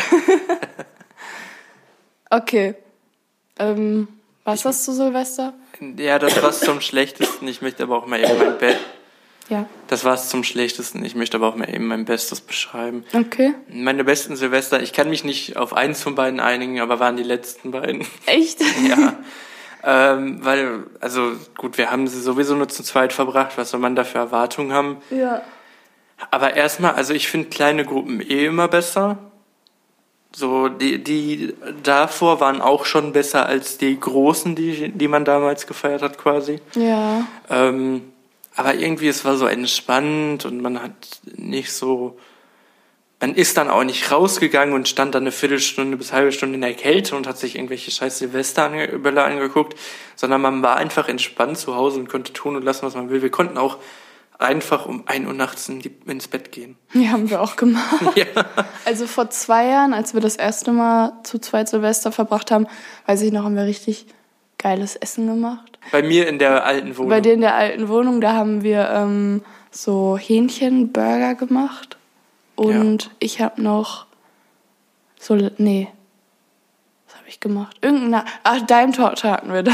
Speaker 2: Okay, ähm, was ist das zu Silvester?
Speaker 1: Ja, das war's zum Schlechtesten. Ich möchte aber auch mal eben mein Bett.
Speaker 2: Ja.
Speaker 1: Das war's zum Schlechtesten. Ich möchte aber auch mal eben mein Bestes beschreiben.
Speaker 2: Okay.
Speaker 1: Meine besten Silvester, ich kann mich nicht auf eins von beiden einigen, aber waren die letzten beiden.
Speaker 2: Echt?
Speaker 1: Ja. ähm, weil, also gut, wir haben sie sowieso nur zu zweit verbracht. Was soll man da für Erwartungen haben?
Speaker 2: Ja.
Speaker 1: Aber erstmal, also ich finde kleine Gruppen eh immer besser. So, die, die davor waren auch schon besser als die großen, die, die man damals gefeiert hat, quasi.
Speaker 2: Ja.
Speaker 1: Ähm, aber irgendwie, es war so entspannt und man hat nicht so, man ist dann auch nicht rausgegangen und stand dann eine Viertelstunde bis halbe Stunde in der Kälte und hat sich irgendwelche scheiß Silvesterböller angeguckt, sondern man war einfach entspannt zu Hause und konnte tun und lassen, was man will. Wir konnten auch einfach um ein Uhr nachts in die, ins Bett gehen.
Speaker 2: Ja, haben wir auch gemacht.
Speaker 1: Ja.
Speaker 2: Also vor zwei Jahren, als wir das erste Mal zu zweit Silvester verbracht haben, weiß ich noch, haben wir richtig geiles Essen gemacht.
Speaker 1: Bei mir in der alten Wohnung.
Speaker 2: Bei dir in der alten Wohnung, da haben wir ähm, so Hähnchenburger gemacht. Und ja. ich habe noch so, nee, was habe ich gemacht? Irgendeine, ach, Daimtorte hatten wir da.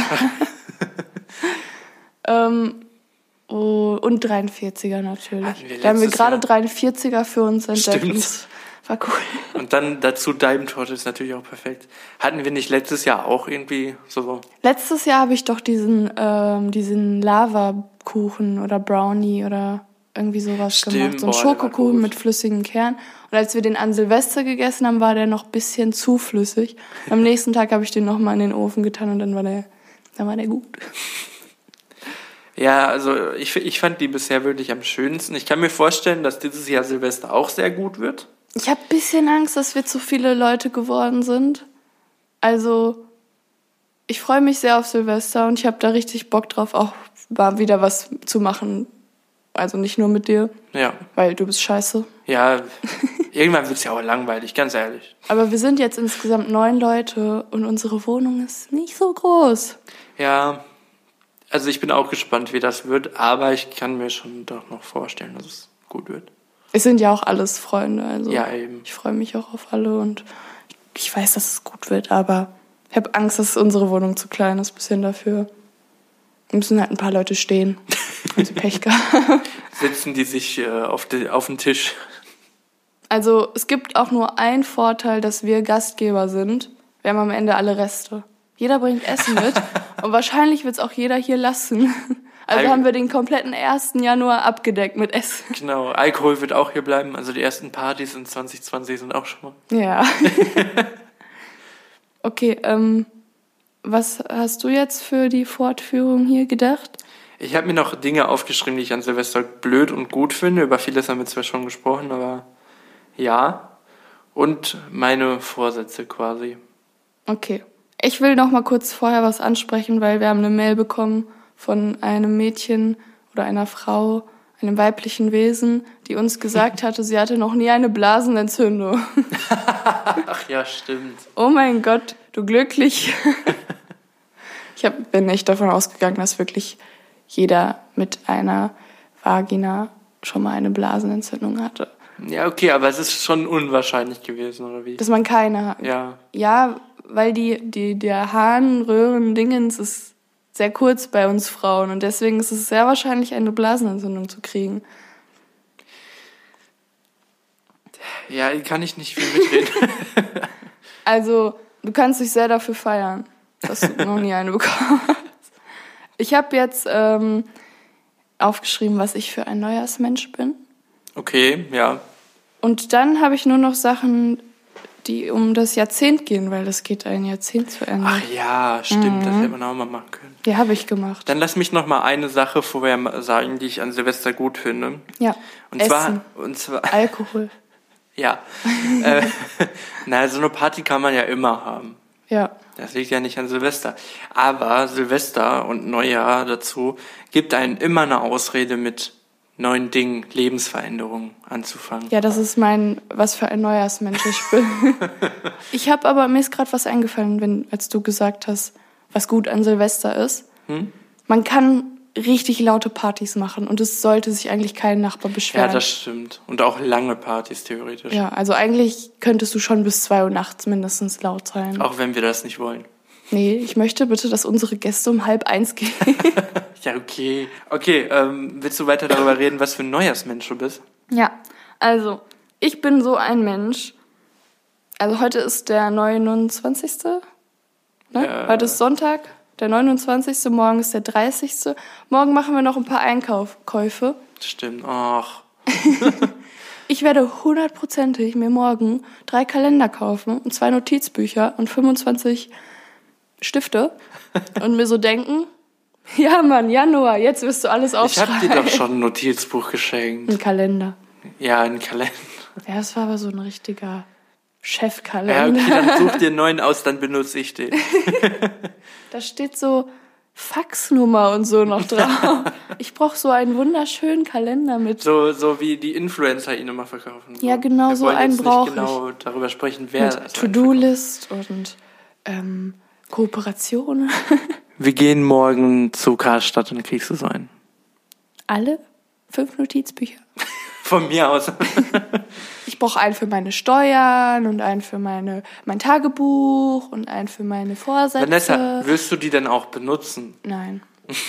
Speaker 2: ähm, Oh, und dreiundvierziger natürlich. Da haben wir gerade dreiundvierziger für uns entdeckt.
Speaker 1: Stimmt.
Speaker 2: War cool.
Speaker 1: Und dann dazu Daimtorte ist natürlich auch perfekt. Hatten wir nicht letztes Jahr auch irgendwie so?
Speaker 2: Letztes Jahr habe ich doch diesen, ähm, diesen Lavakuchen oder Brownie oder irgendwie sowas
Speaker 1: Stimmt,
Speaker 2: gemacht. So ein
Speaker 1: boah,
Speaker 2: Schokokuchen mit flüssigem Kern. Und als wir den an Silvester gegessen haben, war der noch ein bisschen zu flüssig. Am nächsten Tag habe ich den nochmal in den Ofen getan und dann war der, dann war der gut.
Speaker 1: Ja, also ich, ich fand die bisher wirklich am schönsten. Ich kann mir vorstellen, dass dieses Jahr Silvester auch sehr gut wird.
Speaker 2: Ich habe ein bisschen Angst, dass wir zu viele Leute geworden sind. Also ich freue mich sehr auf Silvester und ich habe da richtig Bock drauf, auch mal wieder was zu machen. Also nicht nur mit dir,
Speaker 1: ja,
Speaker 2: weil du bist scheiße.
Speaker 1: Ja, irgendwann wird es ja auch langweilig, ganz ehrlich.
Speaker 2: Aber wir sind jetzt insgesamt neun Leute und unsere Wohnung ist nicht so groß.
Speaker 1: Ja, also ich bin auch gespannt, wie das wird, aber ich kann mir schon doch noch vorstellen, dass es gut wird.
Speaker 2: Es sind ja auch alles Freunde, also
Speaker 1: ja, eben.
Speaker 2: Ich freue mich auch auf alle und ich weiß, dass es gut wird, aber ich habe Angst, dass unsere Wohnung zu klein ist, ein bisschen dafür. Da müssen halt ein paar Leute stehen. Also Pech gehabt.
Speaker 1: Setzen die sich äh, auf, die, auf den Tisch.
Speaker 2: Also es gibt auch nur einen Vorteil, dass wir Gastgeber sind. Wir haben am Ende alle Reste. Jeder bringt Essen mit und wahrscheinlich wird es auch jeder hier lassen. Also
Speaker 1: Al-
Speaker 2: haben wir den kompletten ersten Januar abgedeckt mit Essen.
Speaker 1: Genau, Alkohol wird auch hier bleiben. Also die ersten Partys in zwanzig zwanzig sind auch schon mal.
Speaker 2: Ja. Okay, ähm, was hast du jetzt für die Fortführung hier gedacht?
Speaker 1: Ich habe mir noch Dinge aufgeschrieben, die ich an Silvester blöd und gut finde. Über vieles haben wir zwar schon gesprochen, aber ja. Und meine Vorsätze quasi.
Speaker 2: Okay. Ich will noch mal kurz vorher was ansprechen, weil wir haben eine Mail bekommen von einem Mädchen oder einer Frau, einem weiblichen Wesen, die uns gesagt hatte, sie hatte noch nie eine Blasenentzündung.
Speaker 1: Ach ja, stimmt.
Speaker 2: Oh mein Gott, du glücklich. Ich hab, bin echt davon ausgegangen, dass wirklich jeder mit einer Vagina schon mal eine Blasenentzündung hatte.
Speaker 1: Ja, okay, aber es ist schon unwahrscheinlich gewesen, oder wie?
Speaker 2: Dass man keine hat.
Speaker 1: Ja.
Speaker 2: Ja, weil die, die, der Harnröhren-Dingens ist sehr kurz bei uns Frauen und deswegen ist es sehr wahrscheinlich, eine Blasenentzündung zu kriegen.
Speaker 1: Ja, kann ich nicht viel mitreden.
Speaker 2: Also, du kannst dich sehr dafür feiern, dass du noch nie eine bekommen hast. Ich habe jetzt ähm, aufgeschrieben, was ich für ein Neujahrsmensch bin.
Speaker 1: Okay, ja.
Speaker 2: Und dann habe ich nur noch Sachen, die um das Jahrzehnt gehen, weil das geht ein Jahrzehnt zu Ende.
Speaker 1: Ach ja, stimmt,
Speaker 2: Mhm.
Speaker 1: das hätte man auch mal machen können.
Speaker 2: Ja, habe ich gemacht.
Speaker 1: Dann lass mich noch mal eine Sache vorher sagen, die ich an Silvester gut finde.
Speaker 2: Ja,
Speaker 1: Und
Speaker 2: Essen,
Speaker 1: zwar, und zwar,
Speaker 2: Alkohol.
Speaker 1: ja. äh, na, so eine Party kann man ja immer haben.
Speaker 2: Ja.
Speaker 1: Das liegt ja nicht an Silvester. Aber Silvester und Neujahr dazu gibt einem immer eine Ausrede, mit neuen Dingen, Lebensveränderungen anzufangen.
Speaker 2: Ja, das ist mein, was für ein Neujahrsmensch ich bin. Ich habe aber, mir ist gerade was eingefallen, wenn, als du gesagt hast, was gut an Silvester ist.
Speaker 1: Hm?
Speaker 2: Man kann richtig laute Partys machen und es sollte sich eigentlich kein Nachbar
Speaker 1: Ja,
Speaker 2: beschweren.
Speaker 1: das stimmt. Und auch lange Partys theoretisch.
Speaker 2: Ja, also eigentlich könntest du schon bis zwei Uhr nachts mindestens laut sein.
Speaker 1: Auch wenn wir das nicht wollen.
Speaker 2: Nee, ich möchte bitte, dass unsere Gäste um halb eins gehen.
Speaker 1: Ja, okay. Okay, ähm, willst du weiter darüber reden, was für ein Neujahrsmensch du bist?
Speaker 2: Ja, also, ich bin so ein Mensch. Also heute ist der neunundzwanzigste Ne?
Speaker 1: Ja.
Speaker 2: Heute ist Sonntag, der neunundzwanzigste Morgen ist der dreißigste Morgen machen wir noch ein paar Einkäufe.
Speaker 1: Stimmt. Ach.
Speaker 2: Ich werde hundertprozentig mir morgen drei Kalender kaufen und zwei Notizbücher und fünfundzwanzig Stifte und mir so denken, ja Mann, Januar, jetzt wirst du alles
Speaker 1: Ich
Speaker 2: aufschreiben.
Speaker 1: hab dir doch schon ein Notizbuch geschenkt.
Speaker 2: Ein Kalender.
Speaker 1: Ja, ein Kalender.
Speaker 2: Ja, das war aber so ein richtiger
Speaker 1: Ja,
Speaker 2: Chefkalender.
Speaker 1: okay, dann such dir einen neuen aus, dann benutze ich den.
Speaker 2: Da steht so Faxnummer und so noch drauf. Ich brauche so einen wunderschönen Kalender mit,
Speaker 1: So, so wie die Influencer ihn immer verkaufen. So.
Speaker 2: Ja, genau,
Speaker 1: Wir
Speaker 2: so
Speaker 1: wollen
Speaker 2: einen
Speaker 1: jetzt
Speaker 2: brauch
Speaker 1: nicht genau darüber sprechen, wer
Speaker 2: mit
Speaker 1: das einen
Speaker 2: To-Do-List und ähm, Kooperation.
Speaker 1: verkauft. Wir gehen morgen zu Karstadt und dann kriegst du so einen.
Speaker 2: Alle fünf Notizbücher.
Speaker 1: Von mir aus.
Speaker 2: Ich brauche einen für meine Steuern und einen für meine, mein Tagebuch und einen für meine Vorsätze.
Speaker 1: Vanessa, willst du die denn auch benutzen?
Speaker 2: Nein.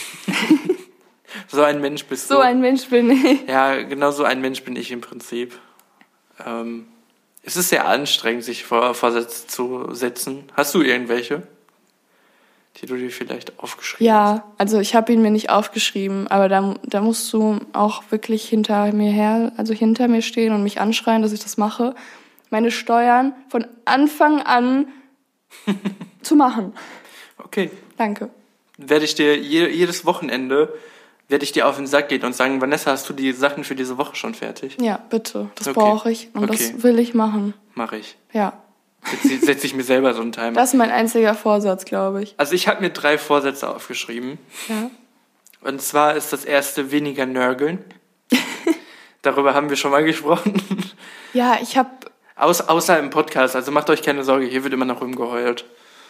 Speaker 1: So ein Mensch bist du.
Speaker 2: So ein Mensch bin ich.
Speaker 1: Ja, genau so ein Mensch bin ich im Prinzip. Ähm, es ist sehr anstrengend, sich vor Vorsätze zu setzen. Hast du irgendwelche, die du dir vielleicht aufgeschrieben hast?
Speaker 2: Ja, also ich habe ihn mir nicht aufgeschrieben, aber da, da musst du auch wirklich hinter mir her, also hinter mir stehen und mich anschreien, dass ich das mache. Meine Steuern von Anfang an zu machen.
Speaker 1: Okay.
Speaker 2: Danke.
Speaker 1: Werde ich dir je, jedes Wochenende werde ich dir auf den Sack gehen und sagen, Vanessa, hast du die Sachen für diese Woche schon fertig?
Speaker 2: Ja, bitte. Das
Speaker 1: Okay.
Speaker 2: brauche ich und
Speaker 1: Okay.
Speaker 2: das will ich machen.
Speaker 1: Mache ich.
Speaker 2: Ja,
Speaker 1: Setze setz ich mir selber so einen Timer.
Speaker 2: das ist mein einziger Vorsatz, glaube ich.
Speaker 1: Also ich habe mir drei Vorsätze aufgeschrieben.
Speaker 2: Ja.
Speaker 1: Und zwar ist das erste weniger nörgeln. Darüber haben wir schon mal gesprochen.
Speaker 2: Ja, ich habe
Speaker 1: Aus, außer im Podcast, also macht euch keine Sorge, hier wird immer noch rumgeheult.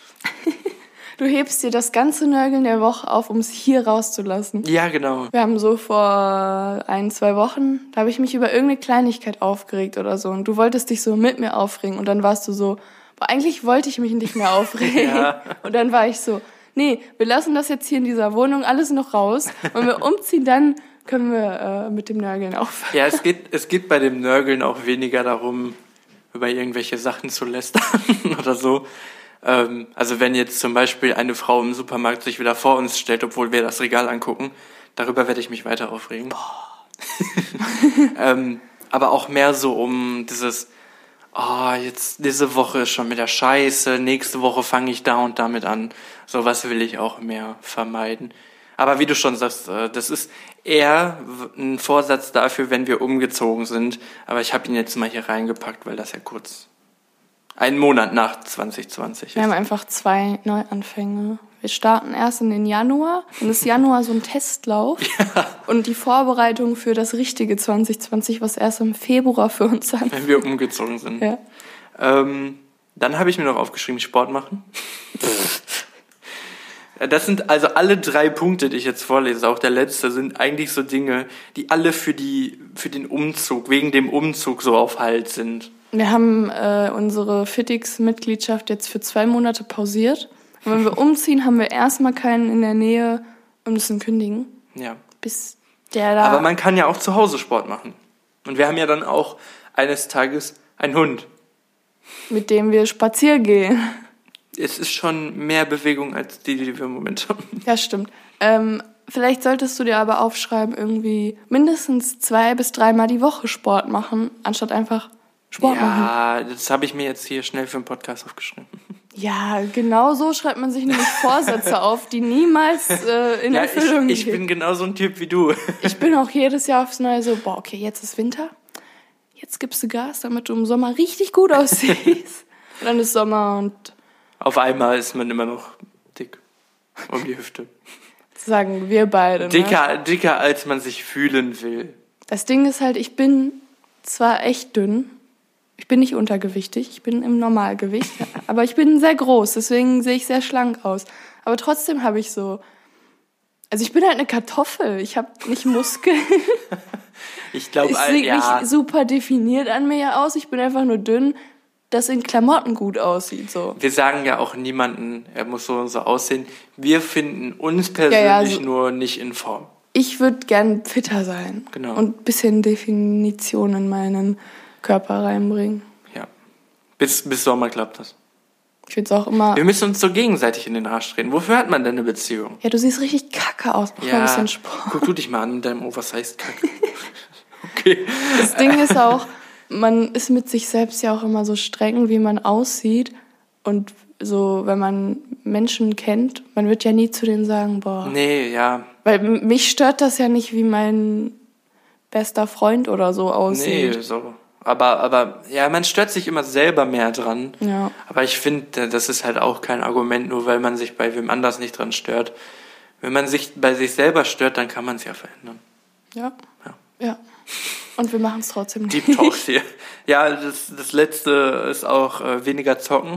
Speaker 2: Du hebst dir das ganze Nörgeln der Woche auf, um es hier rauszulassen.
Speaker 1: Ja, genau.
Speaker 2: Wir haben so vor ein, zwei Wochen, da habe ich mich über irgendeine Kleinigkeit aufgeregt oder so. Und du wolltest dich so mit mir aufregen. Und dann warst du so, boah, eigentlich wollte ich mich nicht mehr aufregen.
Speaker 1: Ja.
Speaker 2: Und dann war ich so, nee, wir lassen das jetzt hier in dieser Wohnung alles noch raus. Wenn wir umziehen, dann können wir äh, mit dem Nörgeln aufhören.
Speaker 1: Ja, es geht, es geht bei dem Nörgeln auch weniger darum, über irgendwelche Sachen zu lästern oder so. Ähm, also wenn jetzt zum Beispiel eine Frau im Supermarkt sich wieder vor uns stellt, obwohl wir das Regal angucken, darüber werde ich mich weiter aufregen. Boah. ähm, aber auch mehr so um dieses, oh, jetzt diese Woche ist schon mit der Scheiße, nächste Woche fange ich da und damit an. Sowas will ich auch mehr vermeiden. Aber wie du schon sagst, das ist eher ein Vorsatz dafür, wenn wir umgezogen sind. Aber ich habe ihn jetzt mal hier reingepackt, weil das ja kurz einen Monat nach zwanzig zwanzig ist.
Speaker 2: Wir haben einfach zwei Neuanfänge. Wir starten erst in den Januar. Dann ist Januar so ein Testlauf. Ja. Und die Vorbereitung für das richtige zwanzig zwanzig, was erst im Februar für uns anfängt.
Speaker 1: Wenn wir umgezogen sind.
Speaker 2: Ja.
Speaker 1: Ähm, dann habe ich mir noch aufgeschrieben, Sport machen. Das sind also alle drei Punkte, die ich jetzt vorlese, auch der letzte, sind eigentlich so Dinge, die alle für die für den Umzug, wegen dem Umzug so auf Halt sind.
Speaker 2: Wir haben äh, unsere Fitix-Mitgliedschaft jetzt für zwei Monate pausiert. Und wenn wir umziehen, haben wir erstmal keinen in der Nähe und müssen kündigen.
Speaker 1: Ja.
Speaker 2: Bis der da...
Speaker 1: Aber man kann ja auch zu Hause Sport machen. Und wir haben ja dann auch eines Tages einen Hund.
Speaker 2: Mit dem wir spazieren gehen.
Speaker 1: Es ist schon mehr Bewegung als die, die wir im Moment haben.
Speaker 2: Ja, stimmt. Ähm, vielleicht solltest du dir aber aufschreiben, irgendwie mindestens zwei bis dreimal die Woche Sport machen, anstatt einfach Sport
Speaker 1: ja,
Speaker 2: machen.
Speaker 1: Ja, das habe ich mir jetzt hier schnell für einen Podcast aufgeschrieben.
Speaker 2: Ja, genau so schreibt man sich nämlich Vorsätze auf, die niemals äh, in
Speaker 1: ja,
Speaker 2: Erfüllung
Speaker 1: ich, ich
Speaker 2: gehen.
Speaker 1: bin genau so ein Typ wie du.
Speaker 2: Ich bin auch jedes Jahr aufs Neue so, boah, okay, jetzt ist Winter, jetzt gibst du Gas, damit du im Sommer richtig gut aussiehst. Und dann ist Sommer und...
Speaker 1: Auf einmal ist man immer noch dick um die Hüfte.
Speaker 2: Sagen wir beide.
Speaker 1: Dicker,
Speaker 2: ne?
Speaker 1: dicker, als man sich fühlen will.
Speaker 2: Das Ding ist halt, ich bin zwar echt dünn, ich bin nicht untergewichtig, ich bin im Normalgewicht, aber ich bin sehr groß, deswegen sehe ich sehr schlank aus. Aber trotzdem habe ich so, also ich bin halt eine Kartoffel, ich habe nicht Muskeln.
Speaker 1: Ich glaube,
Speaker 2: es sieht
Speaker 1: ja.
Speaker 2: nicht super definiert an mir ja aus, ich bin einfach nur dünn, das in Klamotten gut aussieht. So.
Speaker 1: Wir sagen ja auch niemanden, er muss so und so aussehen. Wir finden uns persönlich
Speaker 2: ja, ja, so
Speaker 1: nur nicht in Form.
Speaker 2: Ich würde gern fitter sein.
Speaker 1: Genau.
Speaker 2: Und ein bisschen Definition in meinen Körper reinbringen.
Speaker 1: Ja. Bis, bis Sommer klappt das.
Speaker 2: Ich finde es auch immer...
Speaker 1: Wir müssen uns so gegenseitig in den Arsch treten. Wofür hat man denn eine Beziehung?
Speaker 2: Ja, du siehst richtig kacke aus. Mach
Speaker 1: ja,
Speaker 2: mal ein bisschen Sport.
Speaker 1: Guck du dich mal an mit deinem Oversized-Kacke. Okay.
Speaker 2: Das Ding ist auch, man ist mit sich selbst ja auch immer so streng, wie man aussieht. Und so, wenn man Menschen kennt, man wird ja nie zu denen sagen, boah.
Speaker 1: Nee, ja.
Speaker 2: Weil mich stört das ja nicht, wie mein bester Freund oder so aussieht.
Speaker 1: Nee, so. Aber, aber, ja, man stört sich immer selber mehr dran.
Speaker 2: Ja.
Speaker 1: Aber ich finde, das ist halt auch kein Argument, nur weil man sich bei wem anders nicht dran stört. Wenn man sich bei sich selber stört, dann kann man es ja verändern.
Speaker 2: Ja.
Speaker 1: Ja.
Speaker 2: Ja. Und wir machen es trotzdem nicht.
Speaker 1: Deep Talks hier. Ja, das, das letzte ist auch äh, weniger zocken.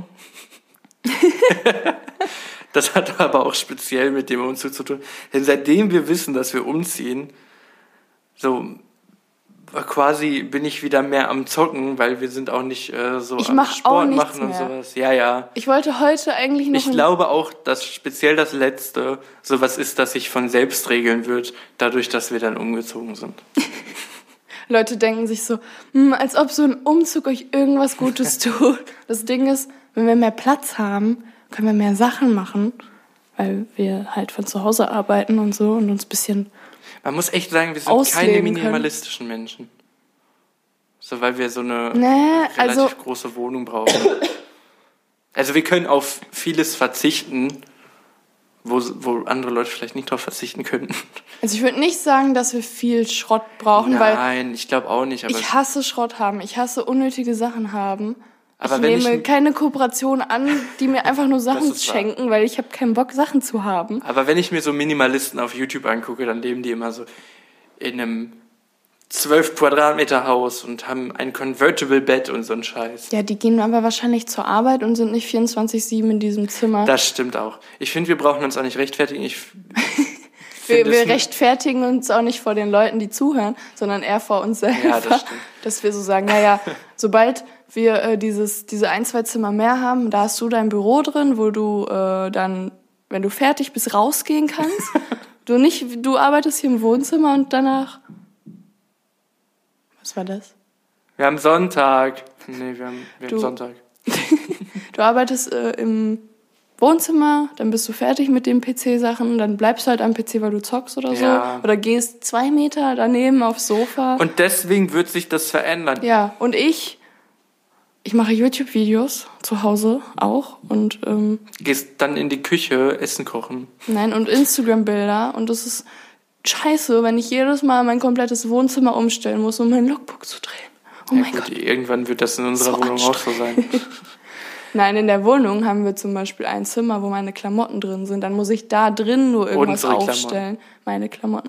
Speaker 1: Das hat aber auch speziell mit dem Umzug zu tun. Denn seitdem wir wissen, dass wir umziehen, so quasi bin ich wieder mehr am Zocken, weil wir sind auch nicht äh, so
Speaker 2: ich
Speaker 1: am
Speaker 2: mach
Speaker 1: Sport
Speaker 2: auch nichts
Speaker 1: machen und
Speaker 2: mehr.
Speaker 1: sowas. Ja, ja.
Speaker 2: Ich wollte heute eigentlich noch...
Speaker 1: Ich glaube auch, dass speziell das Letzte sowas ist, das sich von selbst regeln wird, dadurch, dass wir dann umgezogen sind.
Speaker 2: Leute denken sich so, hm, als ob so ein Umzug euch irgendwas Gutes tut. Das Ding ist, wenn wir mehr Platz haben, können wir mehr Sachen machen, weil wir halt von zu Hause arbeiten und so und uns ein bisschen
Speaker 1: Man muss echt sagen, wir sind
Speaker 2: ausleben
Speaker 1: keine minimalistischen können. Menschen. So, weil wir so eine
Speaker 2: nee,
Speaker 1: relativ
Speaker 2: also,
Speaker 1: große Wohnung brauchen. Also wir können auf vieles verzichten, wo, wo andere Leute vielleicht nicht drauf verzichten könnten.
Speaker 2: Also ich würde nicht sagen, dass wir viel Schrott brauchen,
Speaker 1: Nein,
Speaker 2: weil
Speaker 1: Nein, ich glaube auch nicht. Aber
Speaker 2: ich hasse Schrott haben, ich hasse unnötige Sachen haben.
Speaker 1: Aber
Speaker 2: ich
Speaker 1: wenn
Speaker 2: nehme
Speaker 1: ich,
Speaker 2: keine Kooperation an, die mir einfach nur Sachen
Speaker 1: ist
Speaker 2: schenken,
Speaker 1: wahr.
Speaker 2: weil ich habe keinen Bock, Sachen zu haben.
Speaker 1: Aber wenn ich mir so Minimalisten auf YouTube angucke, dann leben die immer so in einem zwölf Quadratmeter Haus und haben ein Convertible Bett und so ein Scheiß.
Speaker 2: Ja, die gehen aber wahrscheinlich zur Arbeit und sind nicht vierundzwanzig sieben in diesem Zimmer.
Speaker 1: Das stimmt auch. Ich finde, wir brauchen uns auch nicht rechtfertigen. Ich
Speaker 2: wir wir rechtfertigen uns auch nicht vor den Leuten, die zuhören, sondern eher vor uns selber.
Speaker 1: Ja, das stimmt.
Speaker 2: Dass wir so sagen, naja, sobald wir äh, dieses, diese ein, zwei Zimmer mehr haben, da hast du dein Büro drin, wo du äh, dann wenn du fertig bist, rausgehen kannst. Du nicht, du arbeitest hier im Wohnzimmer und danach... Was war das?
Speaker 1: Wir haben Sonntag. Nee, wir haben, wir
Speaker 2: Du-
Speaker 1: haben Sonntag.
Speaker 2: Du arbeitest äh, im Wohnzimmer, dann bist du fertig mit den P C-Sachen, dann bleibst du halt am P C, weil du zockst oder
Speaker 1: Ja.
Speaker 2: so. Oder gehst zwei Meter daneben aufs Sofa.
Speaker 1: Und deswegen wird sich das verändern.
Speaker 2: Ja, und ich, ich mache YouTube-Videos zu Hause auch und ähm,
Speaker 1: Gehst dann in die Küche, Essen kochen.
Speaker 2: nein, und Instagram-Bilder. Und das ist scheiße, wenn ich jedes Mal mein komplettes Wohnzimmer umstellen muss, um mein Logbook zu drehen. Oh
Speaker 1: Ja,
Speaker 2: mein
Speaker 1: gut,
Speaker 2: Gott.
Speaker 1: irgendwann wird das in unserer
Speaker 2: So
Speaker 1: Wohnung auch so sein.
Speaker 2: Nein, in der Wohnung haben wir zum Beispiel ein Zimmer, wo meine Klamotten drin sind. Dann muss ich da drin nur irgendwas
Speaker 1: Unsere Klamotten.
Speaker 2: aufstellen. Meine Klamotten.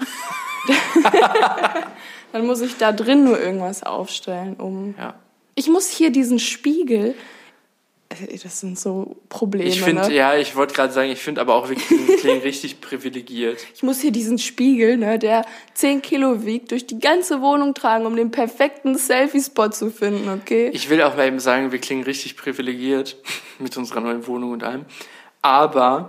Speaker 2: Dann muss ich da drin nur irgendwas aufstellen, um...
Speaker 1: Ja.
Speaker 2: Ich muss hier diesen Spiegel... Äh, Das sind so Probleme,
Speaker 1: Ich finde,
Speaker 2: ne?
Speaker 1: ja, ich wollte gerade sagen, ich finde aber auch wirklich, wir klingen richtig privilegiert.
Speaker 2: Ich muss hier diesen Spiegel, ne, der zehn Kilo wiegt, durch die ganze Wohnung tragen, um den perfekten Selfie-Spot zu finden, okay?
Speaker 1: Ich will auch mal eben sagen, wir klingen richtig privilegiert mit unserer neuen Wohnung und allem. Aber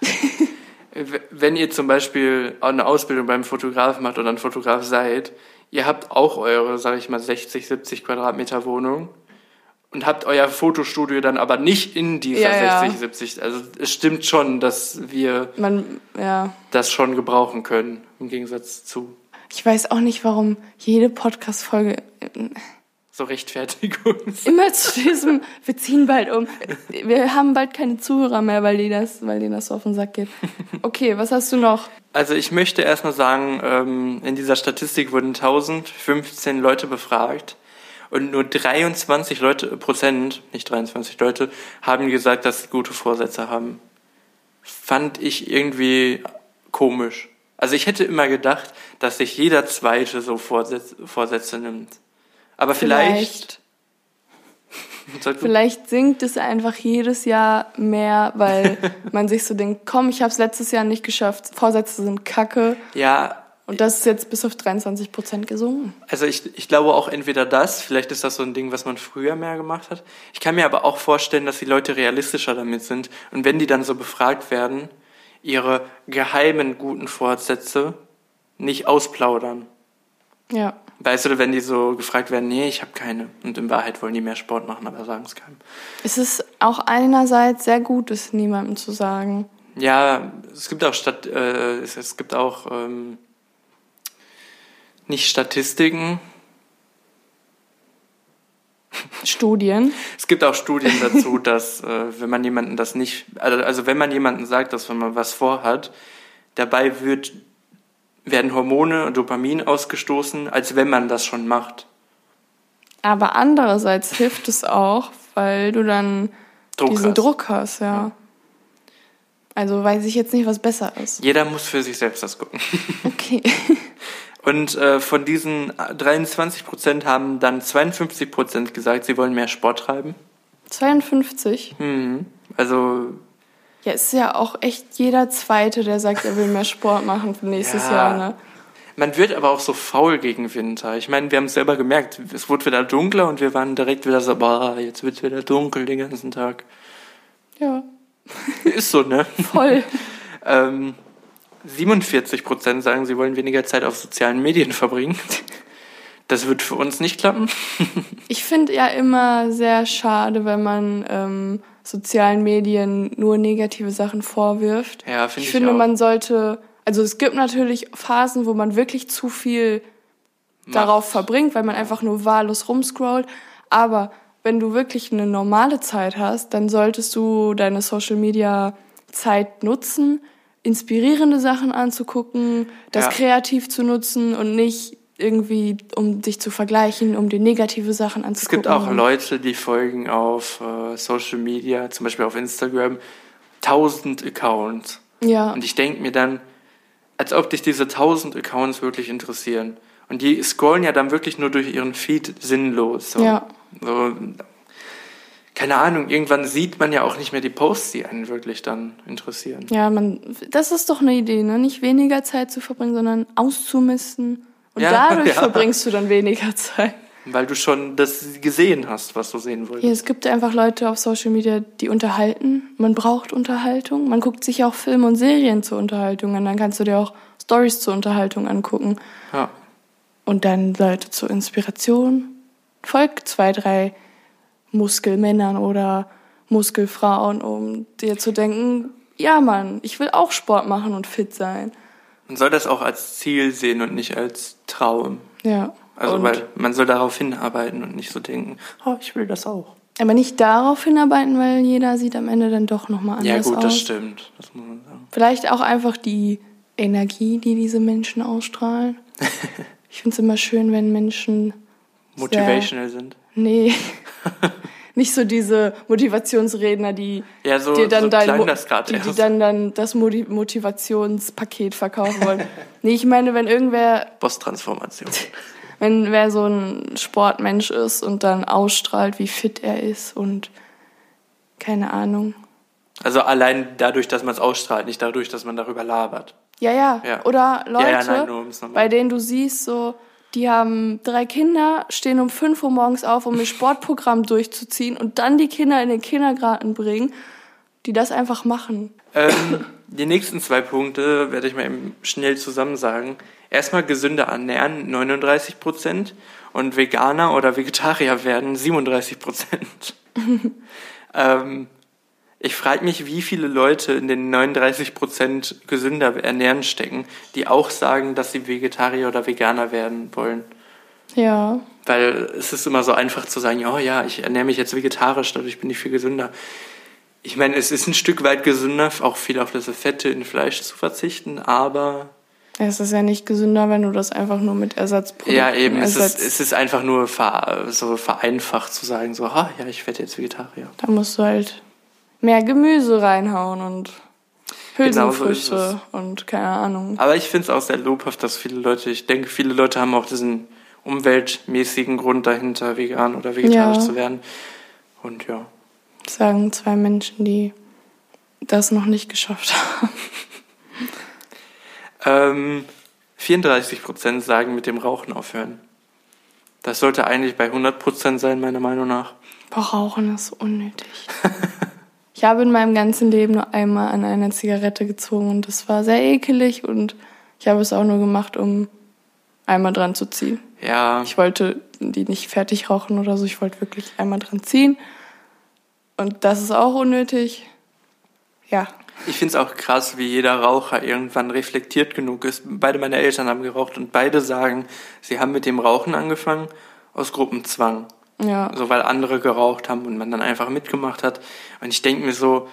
Speaker 1: w- wenn ihr zum Beispiel auch eine Ausbildung beim Fotograf macht oder ein Fotograf seid, ihr habt auch eure, sage ich mal, sechzig, siebzig Quadratmeter Wohnung und habt euer Fotostudio dann aber nicht in dieser
Speaker 2: Ja, ja.
Speaker 1: sechzig, siebzig. Also es stimmt schon, dass wir
Speaker 2: Man, ja...
Speaker 1: das schon gebrauchen können, im Gegensatz zu
Speaker 2: Ich weiß auch nicht, warum jede Podcast-Folge
Speaker 1: so Rechtfertigungs.
Speaker 2: immer zu diesem, wir ziehen bald um. Wir haben bald keine Zuhörer mehr, weil die das, weil denen das so auf den Sack geht. Okay, was hast du noch?
Speaker 1: Also ich möchte erstmal sagen, ähm, in dieser Statistik wurden tausendfünfzehn Leute befragt und nur dreiundzwanzig Leute, Prozent, nicht dreiundzwanzig Leute, haben gesagt, dass sie gute Vorsätze haben. Fand ich irgendwie komisch. Also ich hätte immer gedacht, dass sich jeder Zweite so Vorsätze, Vorsätze nimmt. Aber vielleicht... Sag du.
Speaker 2: Vielleicht sinkt es einfach jedes Jahr mehr, weil man sich so denkt, komm, ich habe es letztes Jahr nicht geschafft, Vorsätze sind kacke.
Speaker 1: Ja,
Speaker 2: Und das ist jetzt bis auf dreiundzwanzig Prozent gesunken.
Speaker 1: also ich, ich glaube auch entweder das, vielleicht ist das so ein Ding, was man früher mehr gemacht hat. Ich kann mir aber auch vorstellen, dass die Leute realistischer damit sind. Und wenn die dann so befragt werden, ihre geheimen guten Vorsätze nicht ausplaudern.
Speaker 2: Ja.
Speaker 1: Weißt du, wenn die so gefragt werden, nee, ich habe keine. Und in Wahrheit wollen die mehr Sport machen, aber sagen es keinem.
Speaker 2: Es ist auch einerseits sehr gut, es niemandem zu sagen.
Speaker 1: Ja, es gibt auch Stat äh, es, es gibt auch ähm, nicht Statistiken.
Speaker 2: Studien.
Speaker 1: Es gibt auch Studien dazu, dass äh, wenn man jemanden das nicht, also, also wenn man jemanden sagt, dass wenn man was vorhat, dabei wird, werden Hormone und Dopamin ausgestoßen, als wenn man das schon macht.
Speaker 2: Aber andererseits hilft es auch, weil du dann
Speaker 1: Druck
Speaker 2: diesen
Speaker 1: hast.
Speaker 2: Druck hast, ja.
Speaker 1: Ja.
Speaker 2: Also weiß ich jetzt nicht, was besser ist.
Speaker 1: Jeder muss für sich selbst das gucken.
Speaker 2: Okay.
Speaker 1: Und äh, von diesen dreiundzwanzig Prozent haben dann zweiundfünfzig Prozent gesagt, sie wollen mehr Sport treiben.
Speaker 2: zweiundfünfzig.
Speaker 1: Mhm. Also
Speaker 2: Ja, ist ja auch echt jeder Zweite, der sagt, er will mehr Sport machen für nächstes
Speaker 1: Ja.
Speaker 2: Jahr, ne?
Speaker 1: man wird aber auch so faul gegen Winter. Ich meine, wir haben es selber gemerkt, es wurde wieder dunkler und wir waren direkt wieder so, boah, jetzt wird es wieder dunkel den ganzen Tag.
Speaker 2: Ja,
Speaker 1: Ist so, ne?
Speaker 2: voll.
Speaker 1: ähm, siebenundvierzig Prozent sagen, sie wollen weniger Zeit auf sozialen Medien verbringen. Das wird für uns nicht klappen.
Speaker 2: Ich finde ja immer sehr schade, wenn man ähm, sozialen Medien nur negative Sachen vorwirft.
Speaker 1: Ja, finde
Speaker 2: ich
Speaker 1: ich
Speaker 2: finde,
Speaker 1: auch.
Speaker 2: man sollte, also es gibt natürlich Phasen, wo man wirklich zu viel
Speaker 1: Macht.
Speaker 2: darauf verbringt, weil man einfach nur wahllos rumscrollt. Aber wenn du wirklich eine normale Zeit hast, dann solltest du deine Social-Media-Zeit nutzen, inspirierende Sachen anzugucken, das
Speaker 1: Ja.
Speaker 2: kreativ zu nutzen und nicht irgendwie, um dich zu vergleichen, um dir negative Sachen
Speaker 1: Es
Speaker 2: anzugucken.
Speaker 1: gibt auch Leute, die folgen auf äh, Social Media, zum Beispiel auf Instagram, tausend Accounts.
Speaker 2: Ja,
Speaker 1: Und ich denke mir dann, als ob dich diese tausend Accounts wirklich interessieren. Und die scrollen ja dann wirklich nur durch ihren Feed sinnlos. So.
Speaker 2: ja.
Speaker 1: So, keine Ahnung, irgendwann sieht man ja auch nicht mehr die Posts, die einen wirklich dann interessieren.
Speaker 2: Ja, man, das ist doch eine Idee, ne? Nicht weniger Zeit zu verbringen, sondern auszumisten. Und
Speaker 1: Ja,
Speaker 2: dadurch
Speaker 1: ja.
Speaker 2: verbringst du dann weniger Zeit.
Speaker 1: Weil du schon das gesehen hast, was du sehen wolltest.
Speaker 2: Ja, es gibt einfach Leute auf Social Media, die unterhalten. Man braucht Unterhaltung. Man guckt sich auch Filme und Serien zur Unterhaltung an. Dann kannst du dir auch Storys zur Unterhaltung angucken.
Speaker 1: Ja.
Speaker 2: Und dann Leute zur Inspiration. Folgt zwei, drei Muskelmännern oder Muskelfrauen, um dir zu denken, ja Mann, ich will auch Sport machen und fit sein.
Speaker 1: Man soll das auch als Ziel sehen und nicht als Traum.
Speaker 2: Ja.
Speaker 1: Also
Speaker 2: und
Speaker 1: weil man soll darauf hinarbeiten und nicht so denken, oh, ich will das auch.
Speaker 2: Aber nicht darauf hinarbeiten, weil jeder sieht am Ende dann doch nochmal anders aus.
Speaker 1: Ja gut, das stimmt. Das muss man sagen.
Speaker 2: Vielleicht auch einfach die Energie, die diese Menschen ausstrahlen. Ich finde es immer schön, wenn Menschen
Speaker 1: motivational
Speaker 2: sehr,
Speaker 1: sind.
Speaker 2: Nee, nicht so diese Motivationsredner, die
Speaker 1: ja, so,
Speaker 2: dir dann
Speaker 1: so
Speaker 2: dein,
Speaker 1: klang das gerade
Speaker 2: die, die
Speaker 1: erst.
Speaker 2: dann, dann das Motivationspaket verkaufen wollen. Nee, ich meine, wenn irgendwer
Speaker 1: Boss-Transformation.
Speaker 2: Wenn wer so ein Sportmensch ist und dann ausstrahlt, wie fit er ist und keine Ahnung.
Speaker 1: Also allein dadurch, dass man es ausstrahlt, nicht dadurch, dass man darüber labert.
Speaker 2: Ja, ja.
Speaker 1: Ja.
Speaker 2: Oder Leute,
Speaker 1: ja, ja, nein, nur um's nochmal.
Speaker 2: bei denen du siehst, so, die haben drei Kinder, stehen um fünf Uhr morgens auf, um ihr Sportprogramm durchzuziehen und dann die Kinder in den Kindergarten bringen, die das einfach machen.
Speaker 1: Ähm, die nächsten zwei Punkte werde ich mal eben schnell zusammen sagen. Erstmal gesünder ernähren, neununddreißig Prozent. Und Veganer oder Vegetarier werden, siebenunddreißig Prozent. ähm, ich frage mich, wie viele Leute in den neununddreißig Prozent gesünder ernähren stecken, die auch sagen, dass sie Vegetarier oder Veganer werden wollen.
Speaker 2: Ja.
Speaker 1: Weil es ist immer so einfach zu sagen, oh ja, ich ernähre mich jetzt vegetarisch, dadurch bin ich viel gesünder. Ich meine, es ist ein Stück weit gesünder, auch viel auf diese Fette in Fleisch zu verzichten, aber...
Speaker 2: Es ist ja nicht gesünder, wenn du das einfach nur mit Ersatzprodukten
Speaker 1: Ja, eben, es
Speaker 2: ersetzt.
Speaker 1: ist, es ist einfach nur ver, so vereinfacht zu sagen, so, ah, ja, ich werde jetzt Vegetarier.
Speaker 2: Da musst du halt mehr Gemüse reinhauen und Hülsenfrüchte
Speaker 1: Genau so
Speaker 2: und keine Ahnung.
Speaker 1: Aber ich finde es auch sehr lobhaft, dass viele Leute, ich denke, viele Leute haben auch diesen umweltmäßigen Grund dahinter, vegan oder vegetarisch
Speaker 2: Ja.
Speaker 1: zu werden. Und ja.
Speaker 2: Das sagen zwei Menschen, die das noch nicht geschafft haben.
Speaker 1: Ähm, vierunddreißig Prozent sagen mit dem Rauchen aufhören. Das sollte eigentlich bei hundert Prozent sein, meiner Meinung nach.
Speaker 2: Boah, Rauchen ist unnötig. Ich habe in meinem ganzen Leben nur einmal an einer Zigarette gezogen und das war sehr ekelig und ich habe es auch nur gemacht, um einmal dran zu ziehen.
Speaker 1: Ja.
Speaker 2: Ich wollte die nicht fertig rauchen oder so, ich wollte wirklich einmal dran ziehen. Und das ist auch unnötig. Ja.
Speaker 1: Ich finde es auch krass, wie jeder Raucher irgendwann reflektiert genug ist. Beide meine Eltern haben geraucht und beide sagen, sie haben mit dem Rauchen angefangen aus Gruppenzwang.
Speaker 2: Ja.
Speaker 1: So, weil andere geraucht haben und man dann einfach mitgemacht hat. Und ich denke mir so,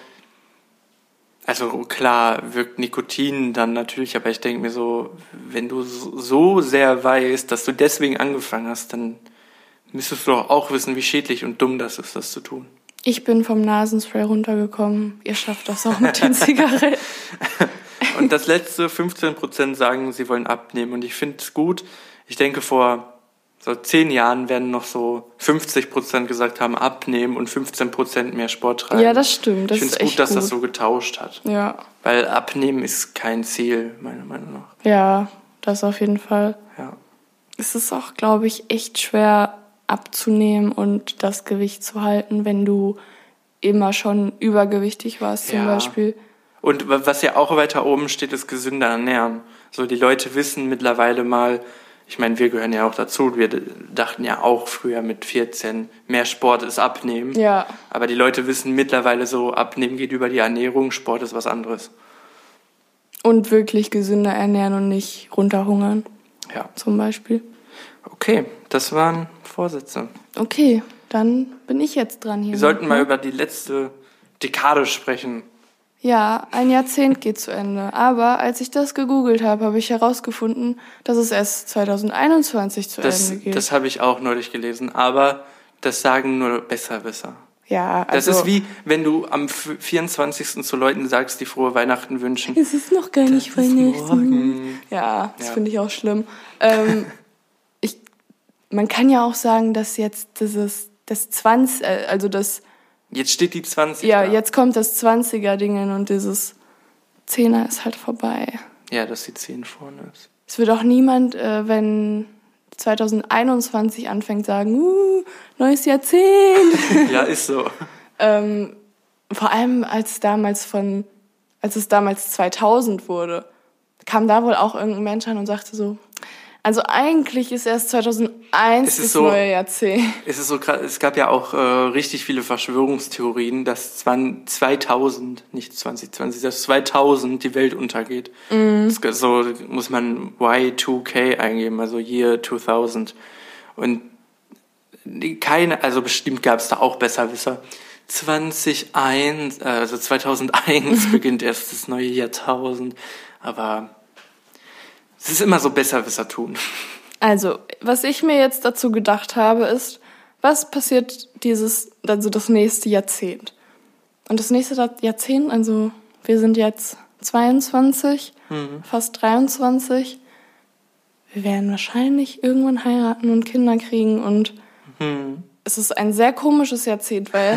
Speaker 1: also klar wirkt Nikotin dann natürlich, aber ich denke mir so, wenn du so sehr weißt, dass du deswegen angefangen hast, dann müsstest du doch auch wissen, wie schädlich und dumm das ist, das zu tun.
Speaker 2: Ich bin vom Nasenspray runtergekommen. Ihr schafft das auch mit den Zigaretten.
Speaker 1: Und das letzte, fünfzehn Prozent sagen, sie wollen abnehmen. Und ich finde es gut. Ich denke, vor so zehn Jahren werden noch so fünfzig Prozent gesagt haben, abnehmen und fünfzehn Prozent mehr Sport treiben.
Speaker 2: Ja, das stimmt. Das
Speaker 1: ich finde
Speaker 2: ist
Speaker 1: es gut,
Speaker 2: echt
Speaker 1: dass
Speaker 2: gut.
Speaker 1: das so getauscht hat.
Speaker 2: Ja.
Speaker 1: Weil abnehmen ist kein Ziel, meiner Meinung nach.
Speaker 2: Ja, das auf jeden Fall.
Speaker 1: Ja.
Speaker 2: Es ist auch, glaube ich, echt schwer abzunehmen und das Gewicht zu halten, wenn du immer schon übergewichtig warst zum
Speaker 1: Ja.
Speaker 2: Beispiel.
Speaker 1: Und was ja auch weiter oben steht, ist gesünder ernähren. So, die Leute wissen mittlerweile mal, ich meine, wir gehören ja auch dazu, wir dachten ja auch früher mit vierzehn, mehr Sport ist abnehmen.
Speaker 2: Ja.
Speaker 1: Aber die Leute wissen mittlerweile so, abnehmen geht über die Ernährung, Sport ist was anderes.
Speaker 2: Und wirklich gesünder ernähren und nicht runterhungern,
Speaker 1: Ja.
Speaker 2: zum Beispiel.
Speaker 1: Okay, das waren Vorsätze.
Speaker 2: Okay, dann bin ich jetzt dran hier.
Speaker 1: Wir sollten mal über die letzte Dekade sprechen.
Speaker 2: Ja, ein Jahrzehnt geht zu Ende. Aber als ich das gegoogelt habe, habe ich herausgefunden, dass es erst zwanzig einundzwanzig zu
Speaker 1: Das,
Speaker 2: Ende geht.
Speaker 1: das habe ich auch neulich gelesen, aber das sagen nur Besserwisser.
Speaker 2: ja,
Speaker 1: Das
Speaker 2: also
Speaker 1: ist wie, wenn du am vierundzwanzigsten zu Leuten sagst, die frohe Weihnachten wünschen.
Speaker 2: es ist noch gar nicht
Speaker 1: ist
Speaker 2: Weihnachten.
Speaker 1: morgen.
Speaker 2: Ja, das
Speaker 1: Ja.
Speaker 2: finde ich auch schlimm. Ähm, ich, man kann ja auch sagen, dass jetzt dieses das zwanzig, äh, also das
Speaker 1: Jetzt steht die zwanzig
Speaker 2: ja,
Speaker 1: da.
Speaker 2: jetzt kommt das zwanziger-Dingen und dieses Zehner ist halt vorbei.
Speaker 1: Ja, dass die zehn vorne ist.
Speaker 2: Es wird auch niemand, äh, wenn zwanzig einundzwanzig anfängt, sagen, uh, neues Jahrzehnt.
Speaker 1: Ja, ist so.
Speaker 2: ähm, vor allem als damals von, als es damals zweitausend wurde, kam da wohl auch irgendein Mensch an und sagte so, also eigentlich ist erst zweitausendeins
Speaker 1: Es ist
Speaker 2: das
Speaker 1: so-
Speaker 2: neue Jahrzehnt.
Speaker 1: Es ist so krass, es gab ja auch äh, richtig viele Verschwörungstheorien, dass zwan- zweitausend, nicht zwanzig zwanzig, dass zweitausend die Welt untergeht.
Speaker 2: Mhm.
Speaker 1: Das, so muss man Y zwei K eingeben, also Year zweitausend. Und die- keine, also bestimmt gab es da auch Besserwisser. zweitausendeins, äh, also zweitausendeins beginnt erst das neue Jahrtausend, aber es ist immer so Besserwisser tun.
Speaker 2: Also, was ich mir jetzt dazu gedacht habe, ist, was passiert dieses, also das nächste Jahrzehnt? Und das nächste Jahrzehnt, also wir sind jetzt zweiundzwanzig,
Speaker 1: Mhm.
Speaker 2: fast dreiundzwanzig. Wir werden wahrscheinlich irgendwann heiraten und Kinder kriegen und
Speaker 1: Mhm.
Speaker 2: es ist ein sehr komisches Jahrzehnt, weil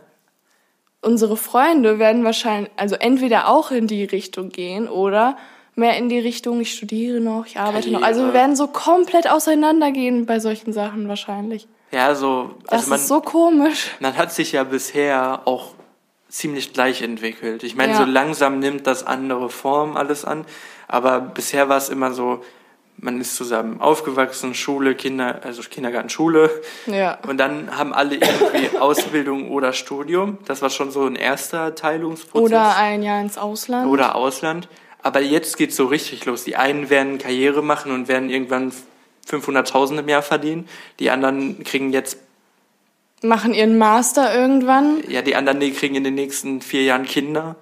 Speaker 2: unsere Freunde werden wahrscheinlich, also entweder auch in die Richtung gehen oder mehr in die Richtung, ich studiere noch, ich arbeite noch. Also wir
Speaker 1: Karriere.
Speaker 2: werden so komplett auseinandergehen bei solchen Sachen wahrscheinlich.
Speaker 1: Ja, so,
Speaker 2: Das
Speaker 1: also man,
Speaker 2: ist so komisch.
Speaker 1: man hat sich ja bisher auch ziemlich gleich entwickelt. Ich meine,
Speaker 2: Ja.
Speaker 1: so langsam nimmt das andere Form alles an, aber bisher war es immer so, man ist zusammen aufgewachsen, Schule, Kinder, also Kindergarten, Schule,
Speaker 2: Ja.
Speaker 1: und dann haben alle irgendwie Ausbildung oder Studium. Das war schon so ein erster Teilungsprozess.
Speaker 2: Oder ein Jahr ins Ausland.
Speaker 1: Oder Ausland. Aber jetzt geht's so richtig los. Die einen werden Karriere machen und werden irgendwann fünfhunderttausend im Jahr verdienen. Die anderen kriegen jetzt,
Speaker 2: machen ihren Master irgendwann.
Speaker 1: ja, die anderen die kriegen in den nächsten vier Jahren Kinder.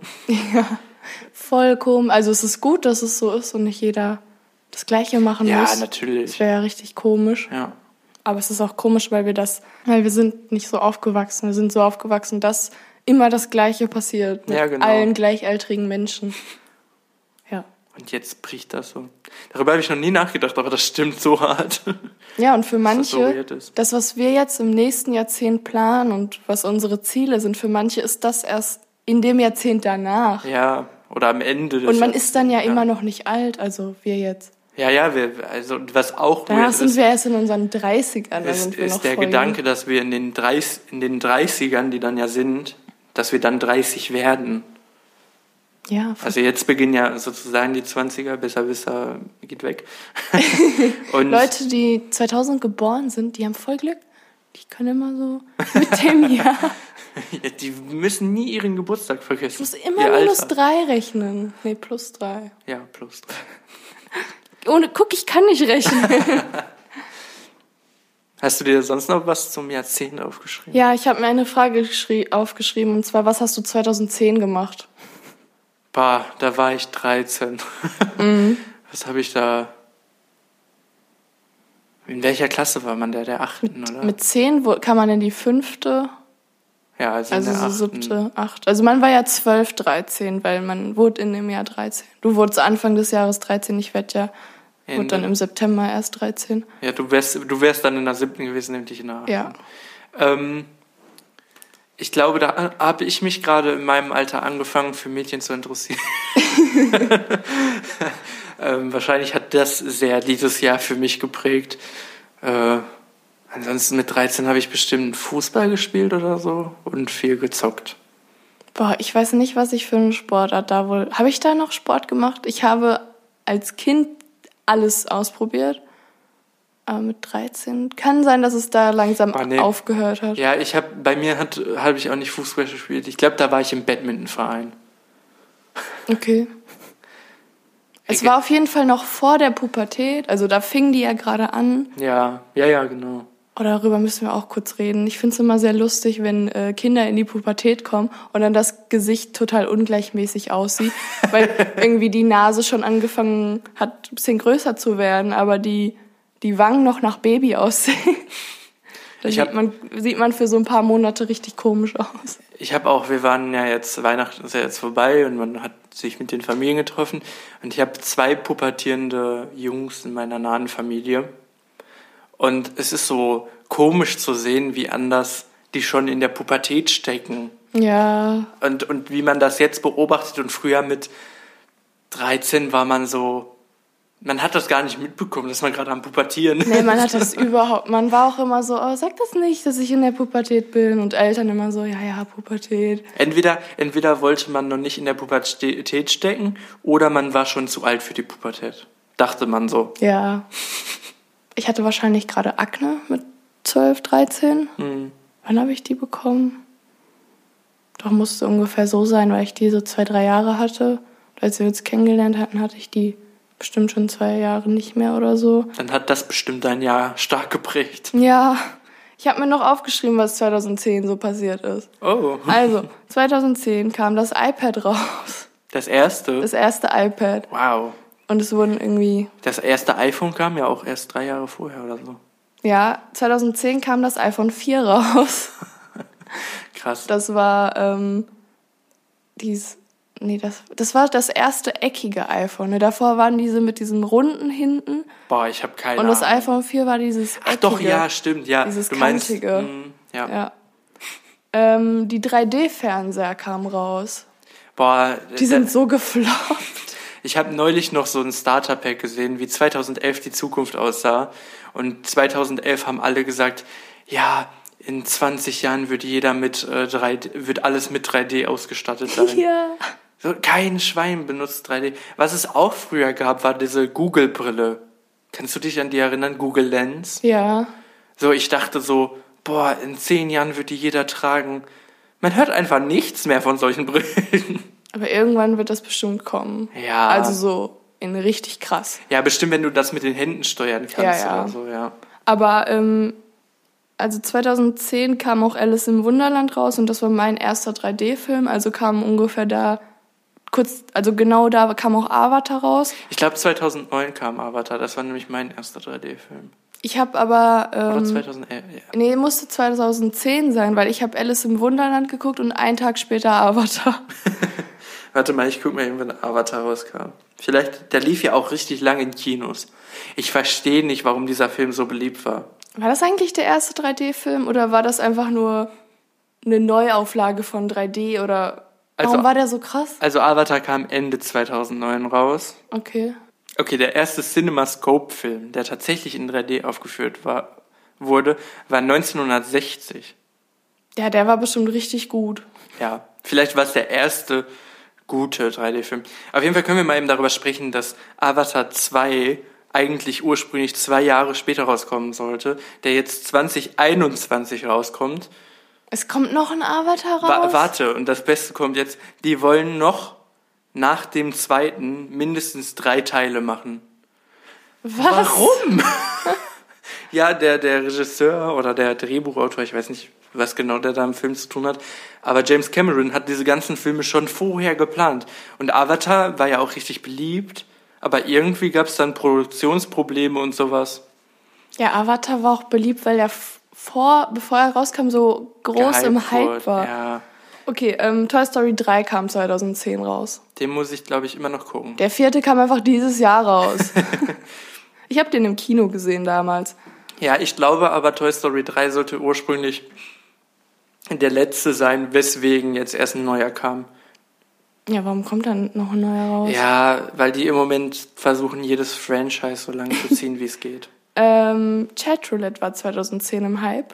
Speaker 2: Voll komisch. Also es ist gut, dass es so ist und nicht jeder das Gleiche machen
Speaker 1: Ja,
Speaker 2: muss.
Speaker 1: natürlich.
Speaker 2: Das wäre ja richtig komisch.
Speaker 1: Ja.
Speaker 2: Aber es ist auch komisch, weil wir das, weil wir sind nicht so aufgewachsen. Wir sind so aufgewachsen, dass immer das Gleiche passiert mit
Speaker 1: Ja, genau.
Speaker 2: allen gleichaltrigen Menschen. Ja.
Speaker 1: Und jetzt bricht das so. Darüber habe ich noch nie nachgedacht, aber das stimmt so hart.
Speaker 2: Ja, und für
Speaker 1: Dass das so
Speaker 2: manche,
Speaker 1: weird ist.
Speaker 2: das, was wir jetzt im nächsten Jahrzehnt planen und was unsere Ziele sind, für manche ist das erst in dem Jahrzehnt danach.
Speaker 1: Ja, oder am Ende des
Speaker 2: Und man
Speaker 1: Jahr-
Speaker 2: ist dann ja, immer noch nicht alt, also wir jetzt.
Speaker 1: Ja, ja, wir, also was auch
Speaker 2: Danach
Speaker 1: weird
Speaker 2: sind
Speaker 1: ist,
Speaker 2: wir erst in unseren dreißigern. Da
Speaker 1: ist,
Speaker 2: sind wir noch
Speaker 1: ist der
Speaker 2: voll
Speaker 1: Gedanke, dass wir in den, dreißig, in den dreißigern, die dann ja sind, dass wir dann dreißig werden.
Speaker 2: jung. Ja, voll.
Speaker 1: Also jetzt beginnen ja sozusagen die zwanziger, Besserwisser geht weg. Und
Speaker 2: Leute, die zweitausend geboren sind, die haben voll Glück. Die können immer so mit dem Jahr.
Speaker 1: die müssen nie ihren Geburtstag vergessen.
Speaker 2: Ich muss immer
Speaker 1: Ihr
Speaker 2: minus
Speaker 1: Alter.
Speaker 2: drei rechnen. Nee, plus drei.
Speaker 1: Ja, plus drei.
Speaker 2: Ohne, guck, ich kann nicht rechnen.
Speaker 1: Hast du dir sonst noch was zum Jahrzehnt aufgeschrieben?
Speaker 2: Ja, ich habe mir eine Frage geschrie- aufgeschrieben, und zwar, was hast du zweitausendzehn gemacht?
Speaker 1: Bah, da war ich dreizehn.
Speaker 2: Mhm.
Speaker 1: Was habe ich da... In welcher Klasse war man da? Der achten, oder?
Speaker 2: Mit zehn wo, kam man in die fünfte,
Speaker 1: ja, also,
Speaker 2: also
Speaker 1: in der
Speaker 2: so
Speaker 1: achten.
Speaker 2: siebte, acht. Also man war ja zwölf, dreizehn, weil man wurde in dem Jahr dreizehn. Du wurdest Anfang des Jahres dreizehn, ich werde ja, wurde
Speaker 1: In-
Speaker 2: dann im September erst dreizehn.
Speaker 1: Ja, du wärst, du wärst dann in der siebten gewesen, nämlich in der achten.
Speaker 2: Ja.
Speaker 1: Ähm, ich glaube, da habe ich mich gerade in meinem Alter angefangen, für Mädchen zu interessieren. ähm, wahrscheinlich hat das sehr dieses Jahr für mich geprägt. Äh, ansonsten mit dreizehn habe ich bestimmt Fußball gespielt oder so und viel gezockt.
Speaker 2: Boah, ich weiß nicht, was ich für eine Sportart da wohl... Habe ich da noch Sport gemacht? Ich habe als Kind alles ausprobiert. Aber mit dreizehn kann sein, dass es da langsam
Speaker 1: Ah, nee.
Speaker 2: aufgehört hat.
Speaker 1: Ja, ich habe bei mir hat habe ich auch nicht Fußball gespielt. Ich glaube, da war ich im Badmintonverein.
Speaker 2: Okay. Es
Speaker 1: Ich-
Speaker 2: war auf jeden Fall noch vor der Pubertät. Also da fing die ja gerade an.
Speaker 1: Ja, ja, ja, genau.
Speaker 2: Oh, darüber müssen wir auch kurz reden. Ich finde es immer sehr lustig, wenn äh, Kinder in die Pubertät kommen und dann das Gesicht total ungleichmäßig aussieht, weil irgendwie die Nase schon angefangen hat, ein bisschen größer zu werden, aber die, die Wangen noch nach Baby aussehen. Da
Speaker 1: Ich
Speaker 2: sieht
Speaker 1: hab-
Speaker 2: man, sieht man für so ein paar Monate richtig komisch aus.
Speaker 1: Ich habe auch, wir waren ja jetzt, Weihnachten ist ja jetzt vorbei und man hat sich mit den Familien getroffen und ich habe zwei pubertierende Jungs in meiner nahen Familie und es ist so komisch zu sehen, wie anders die schon in der Pubertät stecken
Speaker 2: Ja,
Speaker 1: und, und wie man das jetzt beobachtet und früher mit dreizehn war man so, Man hat das gar nicht mitbekommen, dass man gerade am Pubertieren ist.
Speaker 2: Nee, man hat das überhaupt, man war auch immer so, oh, sag das nicht, dass ich in der Pubertät bin. Und Eltern immer so, ja, ja, Pubertät.
Speaker 1: Entweder, entweder wollte man noch nicht in der Pubertät stecken oder man war schon zu alt für die Pubertät. Dachte man so.
Speaker 2: Ja. Ich hatte wahrscheinlich gerade Akne mit zwölf, dreizehn.
Speaker 1: Hm.
Speaker 2: Wann habe ich die bekommen? Doch musste ungefähr so sein, weil ich die so zwei, drei Jahre hatte. Als wir uns kennengelernt hatten, hatte ich die bestimmt schon zwei Jahre nicht mehr oder so.
Speaker 1: Dann hat das bestimmt dein Jahr stark geprägt.
Speaker 2: Ja, ich habe mir noch aufgeschrieben, was zweitausendzehn so passiert ist.
Speaker 1: Oh.
Speaker 2: Also, zweitausendzehn kam das iPad raus.
Speaker 1: Das erste?
Speaker 2: Das erste iPad.
Speaker 1: Wow.
Speaker 2: Und es wurden irgendwie...
Speaker 1: Das erste iPhone kam ja auch erst drei Jahre vorher oder so.
Speaker 2: Ja, zweitausendzehn kam das iPhone vier raus.
Speaker 1: Krass.
Speaker 2: Das war, ähm, dies... Nee, das, das war das erste eckige iPhone. Ne? Davor waren diese mit diesem runden hinten.
Speaker 1: Boah, ich habe keine
Speaker 2: Und das
Speaker 1: Ahnung.
Speaker 2: iPhone vier war dieses eckige.
Speaker 1: Ach doch, ja, stimmt, ja.
Speaker 2: Dieses
Speaker 1: du meinst,
Speaker 2: kantige.
Speaker 1: Mh, ja.
Speaker 2: Ja. Ähm, die drei D-Fernseher kamen raus.
Speaker 1: Boah,
Speaker 2: Die sind so gefloppt.
Speaker 1: Ich habe neulich noch so ein Starter-Pack gesehen, wie zweitausendelf die Zukunft aussah. Und zweitausendelf haben alle gesagt, ja, in zwanzig Jahren wird jeder mit äh, drei D, wird alles mit drei D ausgestattet sein.
Speaker 2: Ja.
Speaker 1: So, kein Schwein benutzt drei D. Was es auch früher gab, war diese Google-Brille. Kannst du dich an die erinnern? Google Lens?
Speaker 2: Ja.
Speaker 1: So, ich dachte so, boah, in zehn Jahren wird die jeder tragen. Man hört einfach nichts mehr von solchen Brillen.
Speaker 2: Aber irgendwann wird das bestimmt kommen.
Speaker 1: Ja.
Speaker 2: Also so in richtig krass.
Speaker 1: Ja, bestimmt, wenn du das mit den Händen steuern kannst
Speaker 2: Ja, ja.
Speaker 1: oder so, ja.
Speaker 2: Aber ähm, also zweitausendzehn kam auch Alice im Wunderland raus und das war mein erster drei D-Film. Also kam ungefähr da kurz, also genau da kam auch Avatar raus.
Speaker 1: Ich glaube zweitausendneun kam Avatar, das war nämlich mein erster drei D-Film.
Speaker 2: Ich habe aber... Ähm,
Speaker 1: Oder zweitausendelf, ja.
Speaker 2: Nee, musste zweitausendzehn sein, weil ich habe Alice im Wunderland geguckt und einen Tag später Avatar.
Speaker 1: Warte mal, ich guck mal eben, wann Avatar rauskam. Vielleicht, der lief ja auch richtig lange in Kinos. Ich verstehe nicht, warum dieser Film so beliebt war.
Speaker 2: War das eigentlich der erste drei D-Film oder war das einfach nur eine Neuauflage von drei D oder... Warum
Speaker 1: Also-
Speaker 2: war der so krass?
Speaker 1: Also Avatar kam Ende zweitausendneun raus.
Speaker 2: Okay.
Speaker 1: Okay, der erste CinemaScope-Film, der tatsächlich in drei D aufgeführt war, wurde, war neunzehnhundertsechzig.
Speaker 2: Ja, der war bestimmt richtig gut.
Speaker 1: Ja, vielleicht war es der erste gute drei D-Film. Auf jeden Fall können wir mal eben darüber sprechen, dass Avatar zwei eigentlich ursprünglich zwei Jahre später rauskommen sollte, der jetzt zwanzig einundzwanzig rauskommt.
Speaker 2: Es kommt noch ein Avatar
Speaker 1: Wa-
Speaker 2: raus?
Speaker 1: warte, und das Beste kommt jetzt, die wollen noch nach dem zweiten mindestens drei Teile machen.
Speaker 2: Was?
Speaker 1: Warum? Ja, der, der Regisseur oder der Drehbuchautor, ich weiß nicht, was genau der da im Film zu tun hat, aber James Cameron hat diese ganzen Filme schon vorher geplant. Und Avatar war ja auch richtig beliebt, aber irgendwie gab es dann Produktionsprobleme und sowas.
Speaker 2: Ja, Avatar war auch beliebt, weil er f- vor, bevor er rauskam, so groß im
Speaker 1: Gehypt
Speaker 2: Hype
Speaker 1: wurde,
Speaker 2: war.
Speaker 1: Ja,
Speaker 2: Okay, ähm, Toy Story drei kam zweitausendzehn raus.
Speaker 1: den muss ich, glaube ich, immer noch gucken.
Speaker 2: Der vierte kam einfach dieses Jahr raus. Ich habe den im Kino gesehen damals.
Speaker 1: Ja, ich glaube aber, Toy Story drei sollte ursprünglich der letzte sein, weswegen jetzt erst ein neuer kam.
Speaker 2: Ja, warum kommt dann noch ein neuer raus?
Speaker 1: Ja, weil die im Moment versuchen, jedes Franchise so lange zu ziehen, wie es geht.
Speaker 2: Ähm, Chatroulette war zweitausendzehn im Hype.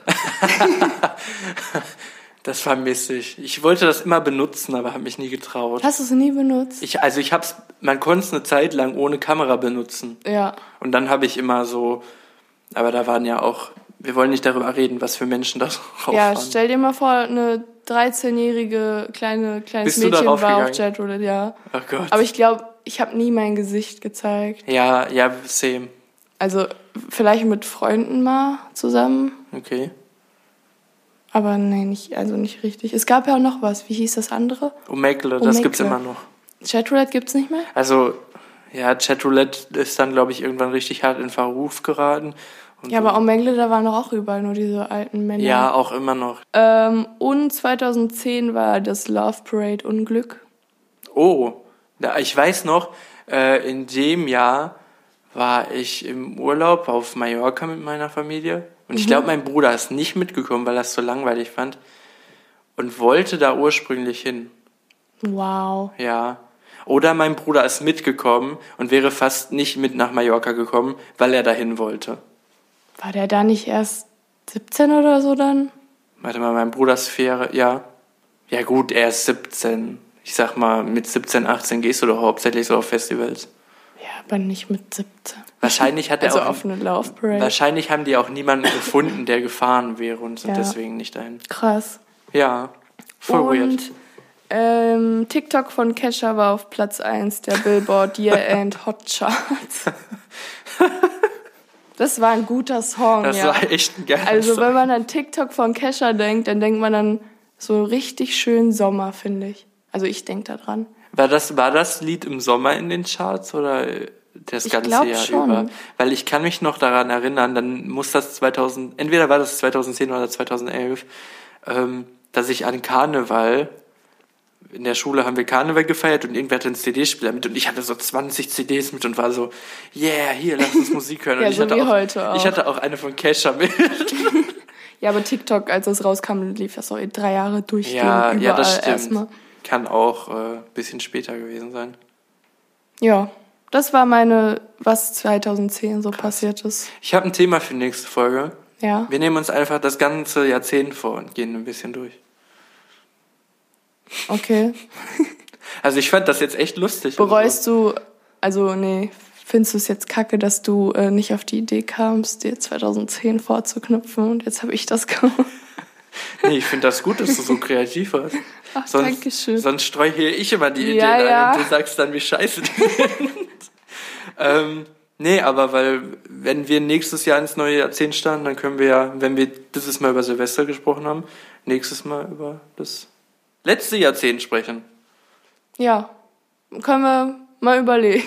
Speaker 1: Das vermisse ich. Ich wollte das immer benutzen, aber habe mich nie getraut.
Speaker 2: Hast du es nie benutzt?
Speaker 1: Ich, also ich hab's, man konnte es eine Zeit lang ohne Kamera benutzen.
Speaker 2: Ja.
Speaker 1: Und dann habe ich immer so, aber da waren ja auch, wir wollen nicht darüber reden, was für Menschen da drauf
Speaker 2: Ja,
Speaker 1: waren.
Speaker 2: stell dir mal vor, eine dreizehnjährige kleine kleines
Speaker 1: Bist du
Speaker 2: Mädchen
Speaker 1: darauf
Speaker 2: war auf
Speaker 1: gegangen?
Speaker 2: Chatroulette, ja.
Speaker 1: Oh Gott.
Speaker 2: Aber ich glaube, ich habe nie mein Gesicht gezeigt.
Speaker 1: ja, ja, same.
Speaker 2: Also vielleicht mit Freunden mal zusammen,
Speaker 1: Okay.
Speaker 2: aber nee, nicht, also nicht richtig. Es gab ja auch noch was. Wie hieß das andere?
Speaker 1: Omegle, das
Speaker 2: Omegle.
Speaker 1: gibt's immer noch.
Speaker 2: Chatroulette gibt's nicht mehr?
Speaker 1: Also, ja, Chatroulette ist dann, glaube ich, irgendwann richtig hart in Verruf geraten. Und
Speaker 2: Ja, aber Omegle, da waren doch auch überall nur diese alten Männer.
Speaker 1: ja, auch immer noch.
Speaker 2: Ähm, und zweitausendzehn war das Love Parade Unglück.
Speaker 1: Oh, da, ich weiß noch, äh, in dem Jahr war ich im Urlaub auf Mallorca mit meiner Familie. Und ich glaube, mein Bruder ist nicht mitgekommen, weil er es so langweilig fand. Und wollte da ursprünglich hin.
Speaker 2: Wow.
Speaker 1: Ja. Oder mein Bruder ist mitgekommen und wäre fast nicht mit nach Mallorca gekommen, weil er dahin wollte.
Speaker 2: War der da nicht erst siebzehn oder so dann?
Speaker 1: Warte mal, mein Bruder ist Fähre, ja. Ja gut, er ist siebzehn. Ich sag mal, mit siebzehn, achtzehn gehst du doch hauptsächlich so auf Festivals.
Speaker 2: Ja, aber nicht mit siebzehn.
Speaker 1: Wahrscheinlich hat er
Speaker 2: also
Speaker 1: auch...
Speaker 2: auf eine Love Parade.
Speaker 1: Wahrscheinlich haben die auch niemanden gefunden, der gefahren wäre und sind
Speaker 2: Ja.
Speaker 1: deswegen nicht dahin.
Speaker 2: Krass.
Speaker 1: Ja, voll
Speaker 2: und
Speaker 1: weird.
Speaker 2: Ähm, TikTok von Kesha war auf Platz eins der Billboard Year-End Hot Charts. Das war ein guter Song,
Speaker 1: Das
Speaker 2: ja.
Speaker 1: war echt ein geiler
Speaker 2: Also
Speaker 1: Song.
Speaker 2: wenn man an TikTok von Kesha denkt, dann denkt man an so richtig schön Sommer, finde ich. Also ich denke da dran.
Speaker 1: War das, war das Lied im Sommer in den Charts oder das
Speaker 2: Ich
Speaker 1: ganze
Speaker 2: glaub
Speaker 1: Jahr
Speaker 2: schon.
Speaker 1: über? Weil ich kann mich noch daran erinnern, dann muss das zweitausend, entweder war das zweitausendzehn oder zweitausendelf, ähm, dass ich an Karneval, in der Schule haben wir Karneval gefeiert und irgendwer hatte einen C D-Spieler mit und ich hatte so zwanzig C Ds mit und war so, yeah, hier, lass uns Musik hören. Und
Speaker 2: Ja,
Speaker 1: ich
Speaker 2: so
Speaker 1: hatte
Speaker 2: wie
Speaker 1: auch,
Speaker 2: heute auch.
Speaker 1: Ich hatte auch eine von Kesha mit.
Speaker 2: Ja, aber TikTok, als es rauskam, lief das so drei Jahre durchgehend
Speaker 1: Ja,
Speaker 2: überall
Speaker 1: ja, das stimmt.
Speaker 2: erstmal.
Speaker 1: Kann auch ein äh, bisschen später gewesen sein.
Speaker 2: Ja, das war meine, was zweitausendzehn so passiert ist.
Speaker 1: Ich habe ein Thema für die nächste Folge.
Speaker 2: Ja.
Speaker 1: Wir nehmen uns einfach das ganze Jahrzehnt vor und gehen ein bisschen durch.
Speaker 2: Okay.
Speaker 1: Also ich fand das jetzt echt lustig.
Speaker 2: Bereust du, also nee, findest du es jetzt kacke, dass du äh, nicht auf die Idee kamst, dir zweitausendzehn vorzuknüpfen und jetzt habe ich das gemacht?
Speaker 1: Nee, ich finde das gut, dass du so kreativ warst.
Speaker 2: Ach,
Speaker 1: sonst,
Speaker 2: danke schön.
Speaker 1: Sonst streue hier ich immer die Ideen
Speaker 2: Ja,
Speaker 1: ein
Speaker 2: ja.
Speaker 1: und du sagst dann, wie scheiße die sind. ähm, nee, aber weil, wenn wir nächstes Jahr ins neue Jahrzehnt starten, dann können wir ja, wenn wir dieses Mal über Silvester gesprochen haben, nächstes Mal über das letzte Jahrzehnt sprechen.
Speaker 2: Ja, können wir mal überlegen.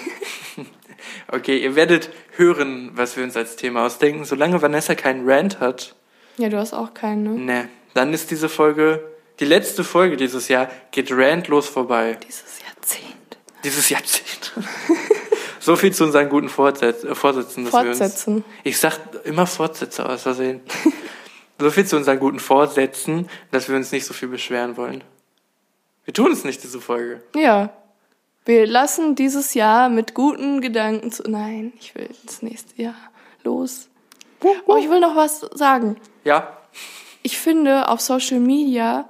Speaker 1: Okay, ihr werdet hören, was wir uns als Thema ausdenken. Solange Vanessa keinen Rant hat,
Speaker 2: Ja, du hast auch keinen, ne?
Speaker 1: ne, dann ist diese Folge, die letzte Folge dieses Jahr, geht rantlos vorbei.
Speaker 2: Dieses Jahrzehnt.
Speaker 1: Dieses Jahrzehnt. So viel zu unseren guten Fortsetz- äh, Vorsätzen. Dass
Speaker 2: Fortsetzen.
Speaker 1: Wir uns, ich sag immer Fortsätze aus Versehen. So viel zu unseren guten Vorsätzen, dass wir uns nicht so viel beschweren wollen. Wir tun es nicht, diese Folge.
Speaker 2: Ja. Wir lassen dieses Jahr mit guten Gedanken zu... Nein, ich will ins nächste Jahr los. Oh, ich will noch was sagen.
Speaker 1: Ja,
Speaker 2: Ich finde, auf Social Media...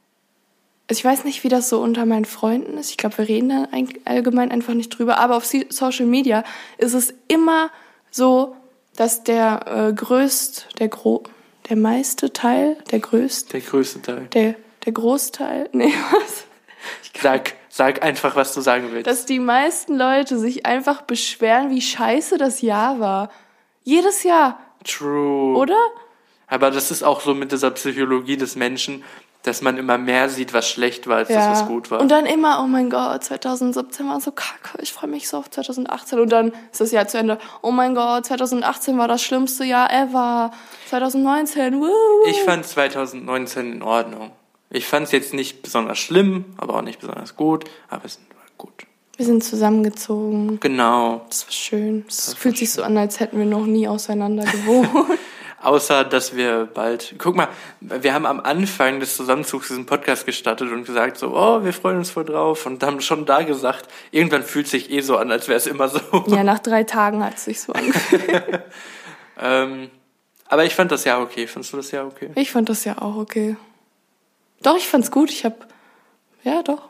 Speaker 2: Also ich weiß nicht, wie das so unter meinen Freunden ist. Ich glaube, wir reden da ein- allgemein einfach nicht drüber. Aber auf Si- Social Media ist es immer so, dass der äh, größt, der gro, der meiste Teil, der größte,
Speaker 1: der größte Teil.
Speaker 2: der der Großteil, nee, was?
Speaker 1: Sag, sag einfach, was du sagen willst.
Speaker 2: Dass die meisten Leute sich einfach beschweren, wie scheiße das Jahr war. Jedes Jahr,
Speaker 1: True.
Speaker 2: oder?
Speaker 1: Aber das ist auch so mit dieser Psychologie des Menschen, dass man immer mehr sieht, was schlecht war, als das, was gut war.
Speaker 2: Und dann immer, oh mein Gott, zweitausendsiebzehn war so kacke, ich freue mich so auf zweitausendachtzehn. Und dann ist das Jahr zu Ende. Oh mein Gott, zweitausendachtzehn war das schlimmste Jahr ever. zweitausendneunzehn, woo.
Speaker 1: Ich fand zweitausendneunzehn in Ordnung. Ich fand es jetzt nicht besonders schlimm, aber auch nicht besonders gut, aber es war gut.
Speaker 2: Wir sind zusammengezogen.
Speaker 1: Genau.
Speaker 2: Das war schön. Es
Speaker 1: Das war
Speaker 2: fühlt sich so an, als hätten wir noch nie auseinander gewohnt.
Speaker 1: Außer, dass wir bald... Guck mal, wir haben am Anfang des Zusammenzugs diesen Podcast gestartet und gesagt so, oh, wir freuen uns voll drauf. Und haben schon da gesagt, irgendwann fühlt sich eh so an, als wäre es immer so.
Speaker 2: Ja, nach drei Tagen hat es sich so angefühlt.
Speaker 1: ähm, aber ich fand das ja okay. Fandst du das ja okay?
Speaker 2: Ich fand das ja auch okay. Doch, ich fand's gut. Ich hab... Ja, doch.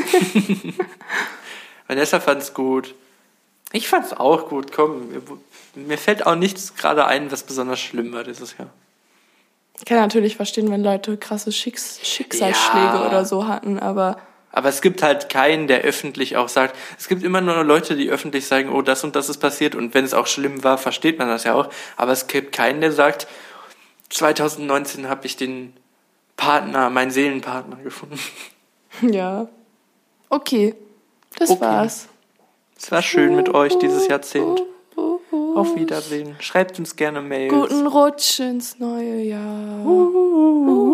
Speaker 1: Vanessa fand's gut. Ich fand's auch gut. Komm, mir, mir fällt auch nichts gerade ein, was besonders schlimm war dieses Jahr.
Speaker 2: Ich kann natürlich verstehen, wenn Leute krasse Schicks Schicksalsschläge
Speaker 1: Ja.
Speaker 2: oder so hatten, aber
Speaker 1: Aber es gibt halt keinen, der öffentlich auch sagt, es gibt immer nur Leute, die öffentlich sagen, oh, das und das ist passiert und wenn es auch schlimm war, versteht man das ja auch. Aber es gibt keinen, der sagt, zweitausendneunzehn habe ich den Partner, meinen Seelenpartner gefunden.
Speaker 2: ja. Okay, das
Speaker 1: Okay.
Speaker 2: war's.
Speaker 1: Es war schön mit euch dieses Jahrzehnt. Auf Wiedersehen. Schreibt uns gerne Mails.
Speaker 2: Guten Rutsch ins neue Jahr.